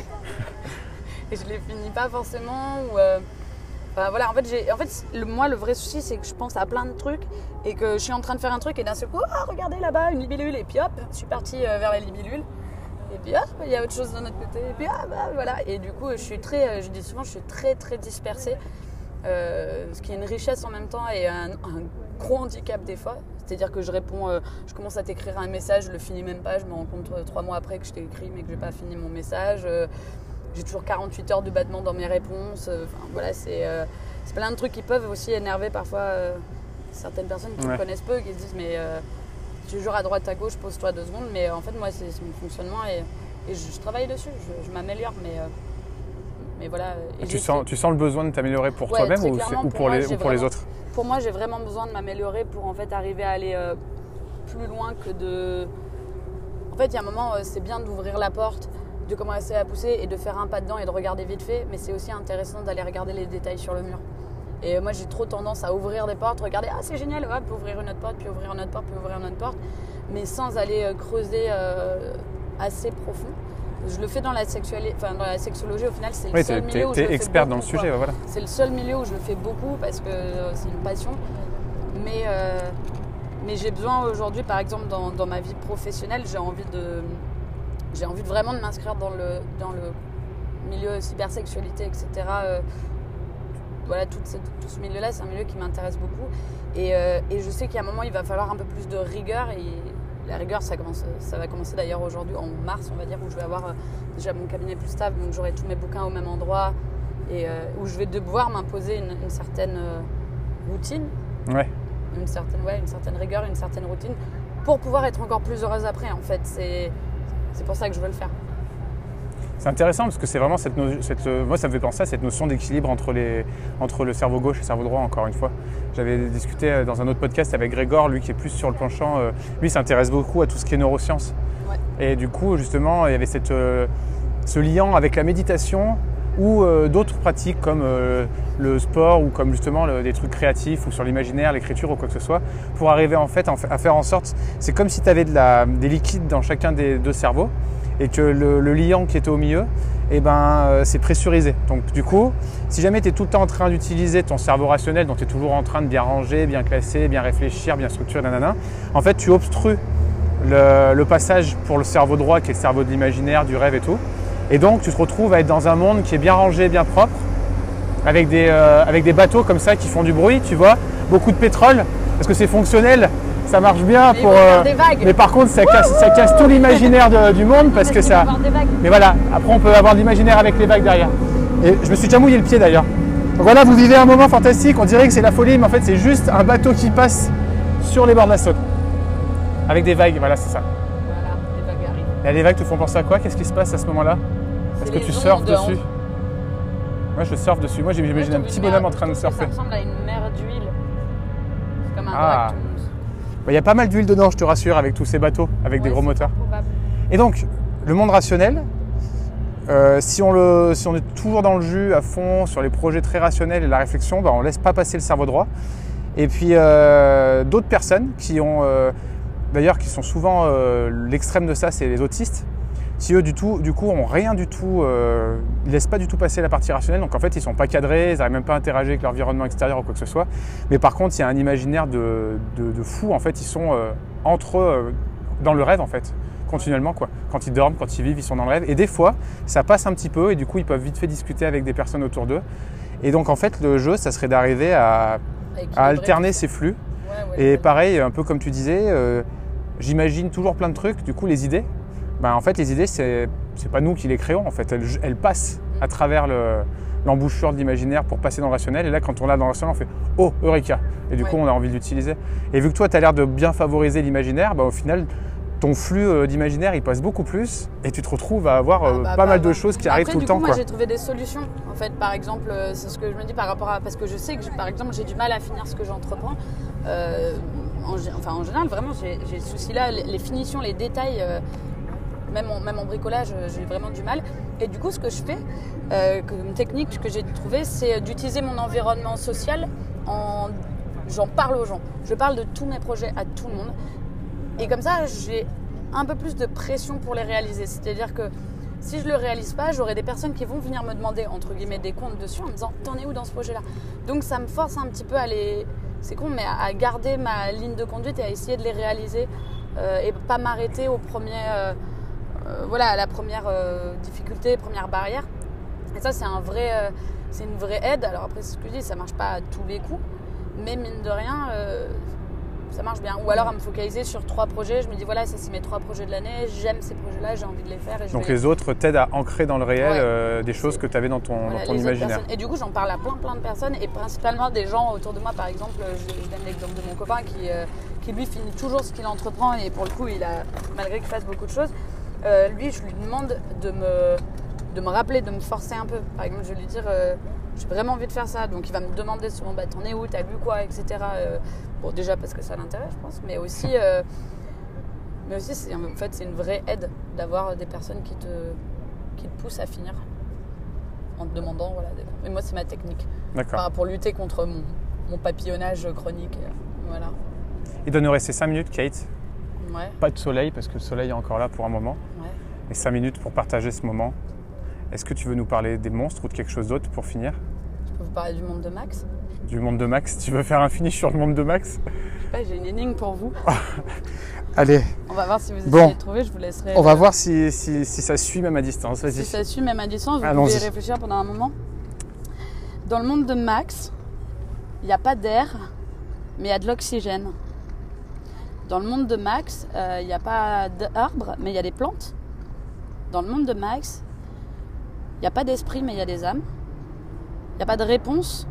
et je les finis pas forcément. Ou, euh... Enfin, voilà, en fait, j'ai, en fait le, moi, le vrai souci, c'est que je pense à plein de trucs et que je suis en train de faire un truc et d'un seul coup, oh, regardez là-bas, une libellule, et puis hop, je suis partie euh, vers la libellule. Et puis hop, il y a autre chose de notre côté, et puis hop, bah, voilà. Et du coup, je suis très, je dis souvent, je suis très, très dispersée, euh, ce qui est une richesse en même temps et un, un gros handicap des fois. C'est-à-dire que je réponds, euh, je commence à t'écrire un message, je le finis même pas, je me rends compte euh, trois mois après que je t'ai écrit mais que j'ai pas fini mon message. Euh, J'ai toujours quarante-huit heures de battement dans mes réponses. Enfin, voilà, c'est, euh, c'est plein de trucs qui peuvent aussi énerver parfois euh, certaines personnes qui ouais. me connaissent peu, qui se disent mais euh, tu joues à droite à gauche, pose-toi deux secondes. Mais en fait, moi, c'est, c'est mon fonctionnement et, et je, je travaille dessus, je, je m'améliore. Mais, euh, mais voilà. Et tu, sens, tu sens le besoin de t'améliorer pour ouais, toi-même ou, pour ou pour, moi, les, ou pour vraiment, les autres? Pour moi, j'ai vraiment besoin de m'améliorer pour en fait arriver à aller euh, plus loin que de... En fait, il y a un moment, euh, c'est bien d'ouvrir la porte, de commencer à pousser et de faire un pas dedans et de regarder vite fait, mais c'est aussi intéressant d'aller regarder les détails sur le mur. Et moi, j'ai trop tendance à ouvrir des portes, regarder, ah c'est génial, hop, puis ouvrir une autre porte, puis ouvrir une autre porte, puis ouvrir une autre porte, mais sans aller euh, creuser euh, assez profond. Je le fais dans la sexualité, enfin dans la sexologie au final, c'est le oui, seul t'es, milieu où t'es je le expert fais beaucoup, dans le sujet, quoi. Voilà. C'est le seul milieu où je le fais beaucoup parce que euh, c'est une passion. Mais, euh, mais j'ai besoin aujourd'hui, par exemple, dans, dans ma vie professionnelle, j'ai envie de, j'ai envie de vraiment de m'inscrire dans le, dans le milieu cybersexualité, et cetera. Euh, voilà, tout, cette, tout ce milieu-là, c'est un milieu qui m'intéresse beaucoup. Et, euh, et je sais qu'à un moment, il va falloir un peu plus de rigueur. Et la rigueur, ça, commence, ça va commencer d'ailleurs aujourd'hui, en mars, on va dire, où je vais avoir euh, déjà mon cabinet plus stable, donc j'aurai tous mes bouquins au même endroit, et euh, où je vais devoir m'imposer une, une certaine euh, routine. Ouais. Une certaine, ouais, une certaine rigueur, une certaine routine, pour pouvoir être encore plus heureuse après, en fait. C'est, c'est pour ça que je veux le faire. C'est intéressant parce que c'est vraiment cette, no- cette euh, moi ça me fait penser à cette notion d'équilibre entre, les, entre le cerveau gauche et le cerveau droit, encore une fois. J'avais discuté dans un autre podcast avec Grégor, lui qui est plus sur le penchant, euh, lui s'intéresse beaucoup à tout ce qui est neurosciences. Ouais. Et du coup, justement, il y avait cette, euh, ce liant avec la méditation ou euh, d'autres pratiques comme euh, le sport ou comme justement le, des trucs créatifs ou sur l'imaginaire, l'écriture ou quoi que ce soit, pour arriver en fait à faire en sorte, c'est comme si tu avais de la, des liquides dans chacun des deux cerveaux et que le, le liant qui était au milieu, eh ben, euh, c'est pressurisé. Donc du coup, si jamais tu es tout le temps en train d'utiliser ton cerveau rationnel, donc tu es toujours en train de bien ranger, bien classer, bien réfléchir, bien structurer, nanana, en fait tu obstrues le, le passage pour le cerveau droit qui est le cerveau de l'imaginaire, du rêve et tout. Et donc tu te retrouves à être dans un monde qui est bien rangé, bien propre, avec des, euh, avec des bateaux comme ça qui font du bruit, tu vois, beaucoup de pétrole, parce que c'est fonctionnel, ça marche bien mais pour. Euh, mais par contre, ça casse, ça casse tout l'imaginaire de, du monde parce que ça. Mais voilà, après on peut avoir de l'imaginaire avec les vagues derrière. Et je me suis déjà mouillé le pied d'ailleurs. Donc voilà, vous vivez un moment fantastique, on dirait que c'est la folie, mais en fait c'est juste un bateau qui passe sur les bords de la Saône. Avec des vagues, voilà, c'est ça. Voilà, les vagues arrivent. Et les vagues te font penser à quoi? Qu'est-ce qui se passe à ce moment-là? Est-ce que tu surfes dessus? Moi je surfe dessus. Moi j'imagine un petit bonhomme en train de surfer. Ça ressemble à une mer d'huile. C'est comme un ah. drac. Il y a pas mal d'huile dedans, je te rassure, avec tous ces bateaux, avec ouais, des gros moteurs. Probable. Et donc, le monde rationnel, euh, si, on le, si on est toujours dans le jus à fond sur les projets très rationnels et la réflexion, bah, on ne laisse pas passer le cerveau droit. Et puis, euh, d'autres personnes qui ont euh, d'ailleurs qui sont souvent euh, l'extrême de ça, c'est les autistes. Si eux du, tout, du coup ont rien du tout, euh, ils ne laissent pas du tout passer la partie rationnelle, donc en fait ils ne sont pas cadrés, ils n'arrivent même pas à interagir avec l'environnement extérieur ou quoi que ce soit. Mais par contre il y a un imaginaire de, de, de fou, en fait ils sont euh, entre eux euh, dans le rêve en fait, continuellement quoi. Quand ils dorment, quand ils vivent, ils sont dans le rêve. Et des fois ça passe un petit peu et du coup ils peuvent vite fait discuter avec des personnes autour d'eux. Et donc en fait le jeu ça serait d'arriver à, à alterner ces flux. Ouais, ouais, et pareil, un peu comme tu disais, euh, j'imagine toujours plein de trucs, du coup les idées. Ben, en fait, les idées, c'est c'est pas nous qui les créons. En fait, elles, elles passent à travers le, l'embouchure de l'imaginaire pour passer dans le rationnel. Et là, quand on l'a dans le rationnel, on fait « Oh, Eureka !» Et du ouais. coup, on a envie de l'utiliser. Et vu que toi, tu as l'air de bien favoriser l'imaginaire, ben, au final, ton flux d'imaginaire, il passe beaucoup plus. Et tu te retrouves à avoir ah, bah, pas bah, mal bah, de choses qui bah, arrivent après, tout le coup, temps. Moi, quoi. j'ai trouvé des solutions. En fait, par exemple, c'est ce que je me dis par rapport à… Parce que je sais que, par exemple, j'ai du mal à finir ce que j'entreprends. Euh, en, enfin, en général, vraiment, j'ai, j'ai ce souci-là. Les, les finitions, les détails… Euh, Même en, même en bricolage, j'ai vraiment du mal. Et du coup, ce que je fais, euh, comme technique que j'ai trouvée, c'est d'utiliser mon environnement social en… J'en parle aux gens. Je parle de tous mes projets à tout le monde. Et comme ça, j'ai un peu plus de pression pour les réaliser. C'est-à-dire que si je ne le réalise pas, j'aurai des personnes qui vont venir me demander, entre guillemets, des comptes dessus en me disant « T'en es où dans ce projet-là ?» Donc, ça me force un petit peu à les… C'est con, mais à garder ma ligne de conduite et à essayer de les réaliser euh, et pas m'arrêter au premier… Euh, Euh, voilà, la première euh, difficulté, première barrière. Et ça, c'est, un vrai, euh, c'est une vraie aide. Alors après, c'est ce que je dis, ça ne marche pas à tous les coups. Mais mine de rien, euh, ça marche bien. Ou alors à me focaliser sur trois projets. Je me dis, voilà, ça c'est mes trois projets de l'année. J'aime ces projets-là, j'ai envie de les faire. Et je Donc vais... les autres t'aident à ancrer dans le réel ouais. euh, des choses c'est... que tu avais dans ton, voilà, dans ton imaginaire. Et du coup, j'en parle à plein, plein de personnes. Et principalement des gens autour de moi. Par exemple, je, je donne l'exemple de mon copain qui, euh, qui lui finit toujours ce qu'il entreprend. Et pour le coup, il a, malgré qu'il fasse beaucoup de choses, Euh, lui, je lui demande de me, de me rappeler, de me forcer un peu. Par exemple, je vais lui dire, euh, j'ai vraiment envie de faire ça. Donc, il va me demander souvent, bah, t'en es où, t'as lu quoi, et cetera. Euh, bon, déjà parce que ça l'intéresse, je pense, mais aussi, euh, mais aussi, c'est, en fait, c'est une vraie aide d'avoir des personnes qui te, qui te poussent à finir en te demandant, voilà. Des... Et moi, c'est ma technique. D'accord. Enfin, pour lutter contre mon, mon papillonnage chronique, euh, voilà. Il doit nous rester cinq minutes, Kate. Ouais. Pas de soleil parce que le soleil est encore là pour un moment. Ouais. Et cinq minutes pour partager ce moment. Est-ce que tu veux nous parler des monstres ou de quelque chose d'autre pour finir ? Je peux vous parler du monde de Max ? Du monde de Max ? Tu veux faire un finish sur le monde de Max ? Je sais pas, j'ai une énigme pour vous. Allez. On va voir si vous essayez bon. de trouver, je vous laisserai. On va voir si, si, si ça suit même à distance. Vas-y. Si ça suit même à distance, vous Allons-y. pouvez réfléchir pendant un moment. Dans le monde de Max, il n'y a pas d'air, mais il y a de l'oxygène. Dans le monde de Max, il euh, n'y a pas d'arbres, mais il y a des plantes. Dans le monde de Max, il n'y a pas d'esprit, mais il y a des âmes. Il n'y a pas de réponse.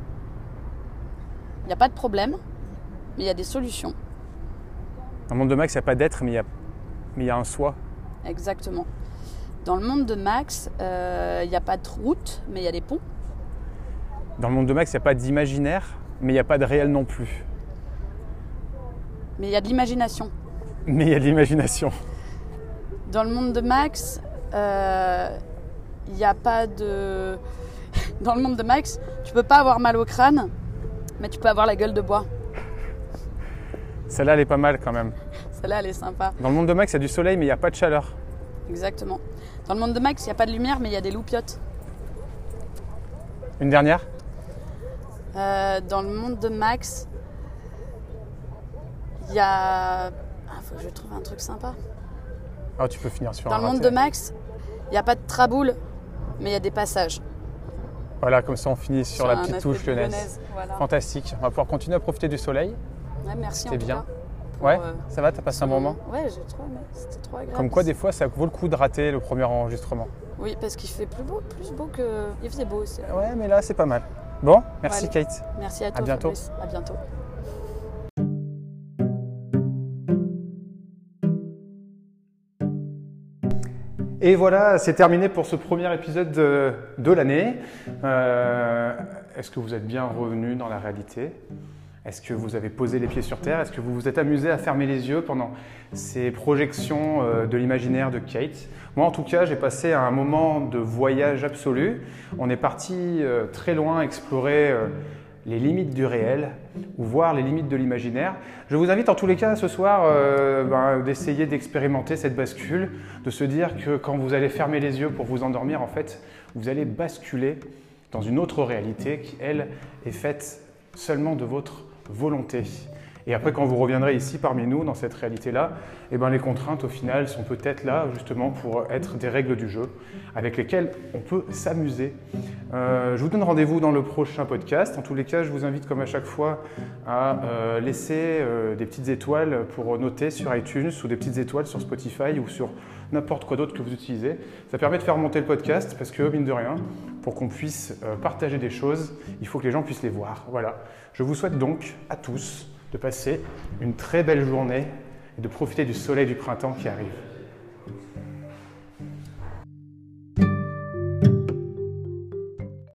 Il n'y a pas de problème, mais il y a des solutions. Dans le monde de Max, il n'y a pas d'être, mais il y a, mais il y a un soi. Exactement. Dans le monde de Max, il euh, n'y a pas de route, mais il y a des ponts. Dans le monde de Max, il n'y a pas d'imaginaire, mais il n'y a pas de réel non plus. Mais il y a de l'imagination. Mais il y a de l'imagination. Dans le monde de Max, il euh, n'y a pas de... Dans le monde de Max, tu peux pas avoir mal au crâne, mais tu peux avoir la gueule de bois. Celle-là, elle est pas mal quand même. Celle-là, elle est sympa. Dans le monde de Max, il y a du soleil, mais il n'y a pas de chaleur. Exactement. Dans le monde de Max, il n'y a pas de lumière, mais il y a des loupiottes. Une dernière ? euh, Dans le monde de Max... Il y a... Ah, faut que je trouve un truc sympa. Ah, tu peux finir sur Dans un le monde raté. de Max, il n'y a pas de traboule, mais il y a des passages. Voilà, comme ça on finit sur, sur la petite touche lyonnaise. lyonnaise voilà. Fantastique. On va pouvoir continuer à profiter du soleil. Ouais, merci. C'était en tout bien. Cas, pour, ouais, euh, ça va, t'as passé un bon moment ? Ouais, j'ai trop aimé. C'était trop agréable. Comme quoi, des fois, ça vaut le coup de rater le premier enregistrement. Oui, parce qu'il fait plus beau, plus beau que... Il faisait beau aussi. Ouais, mais là, c'est pas mal. Bon, merci ouais, Kate. Merci à toi. À bientôt. Fabrice. À bientôt. Et voilà, c'est terminé pour ce premier épisode de, de l'année. Euh, est-ce que vous êtes bien revenus dans la réalité ? Est-ce que vous avez posé les pieds sur terre ? Est-ce que vous vous êtes amusé à fermer les yeux pendant ces projections euh, de l'imaginaire de Kate ? Moi, en tout cas, j'ai passé un moment de voyage absolu. On est parti euh, très loin explorer euh, les limites du réel ou voir les limites de l'imaginaire. Je vous invite en tous les cas ce soir euh, ben, d'essayer d'expérimenter cette bascule, de se dire que quand vous allez fermer les yeux pour vous endormir, en fait, vous allez basculer dans une autre réalité qui, elle, est faite seulement de votre volonté. Et après, quand vous reviendrez ici parmi nous, dans cette réalité-là, eh ben, les contraintes, au final, sont peut-être là, justement, pour être des règles du jeu avec lesquelles on peut s'amuser. Euh, je vous donne rendez-vous dans le prochain podcast. En tous les cas, je vous invite, comme à chaque fois, à euh, laisser euh, des petites étoiles pour noter sur iTunes ou des petites étoiles sur Spotify ou sur n'importe quoi d'autre que vous utilisez. Ça permet de faire monter le podcast parce que, mine de rien, pour qu'on puisse euh, partager des choses, il faut que les gens puissent les voir. Voilà. Je vous souhaite donc à tous de passer une très belle journée et de profiter du soleil du printemps qui arrive.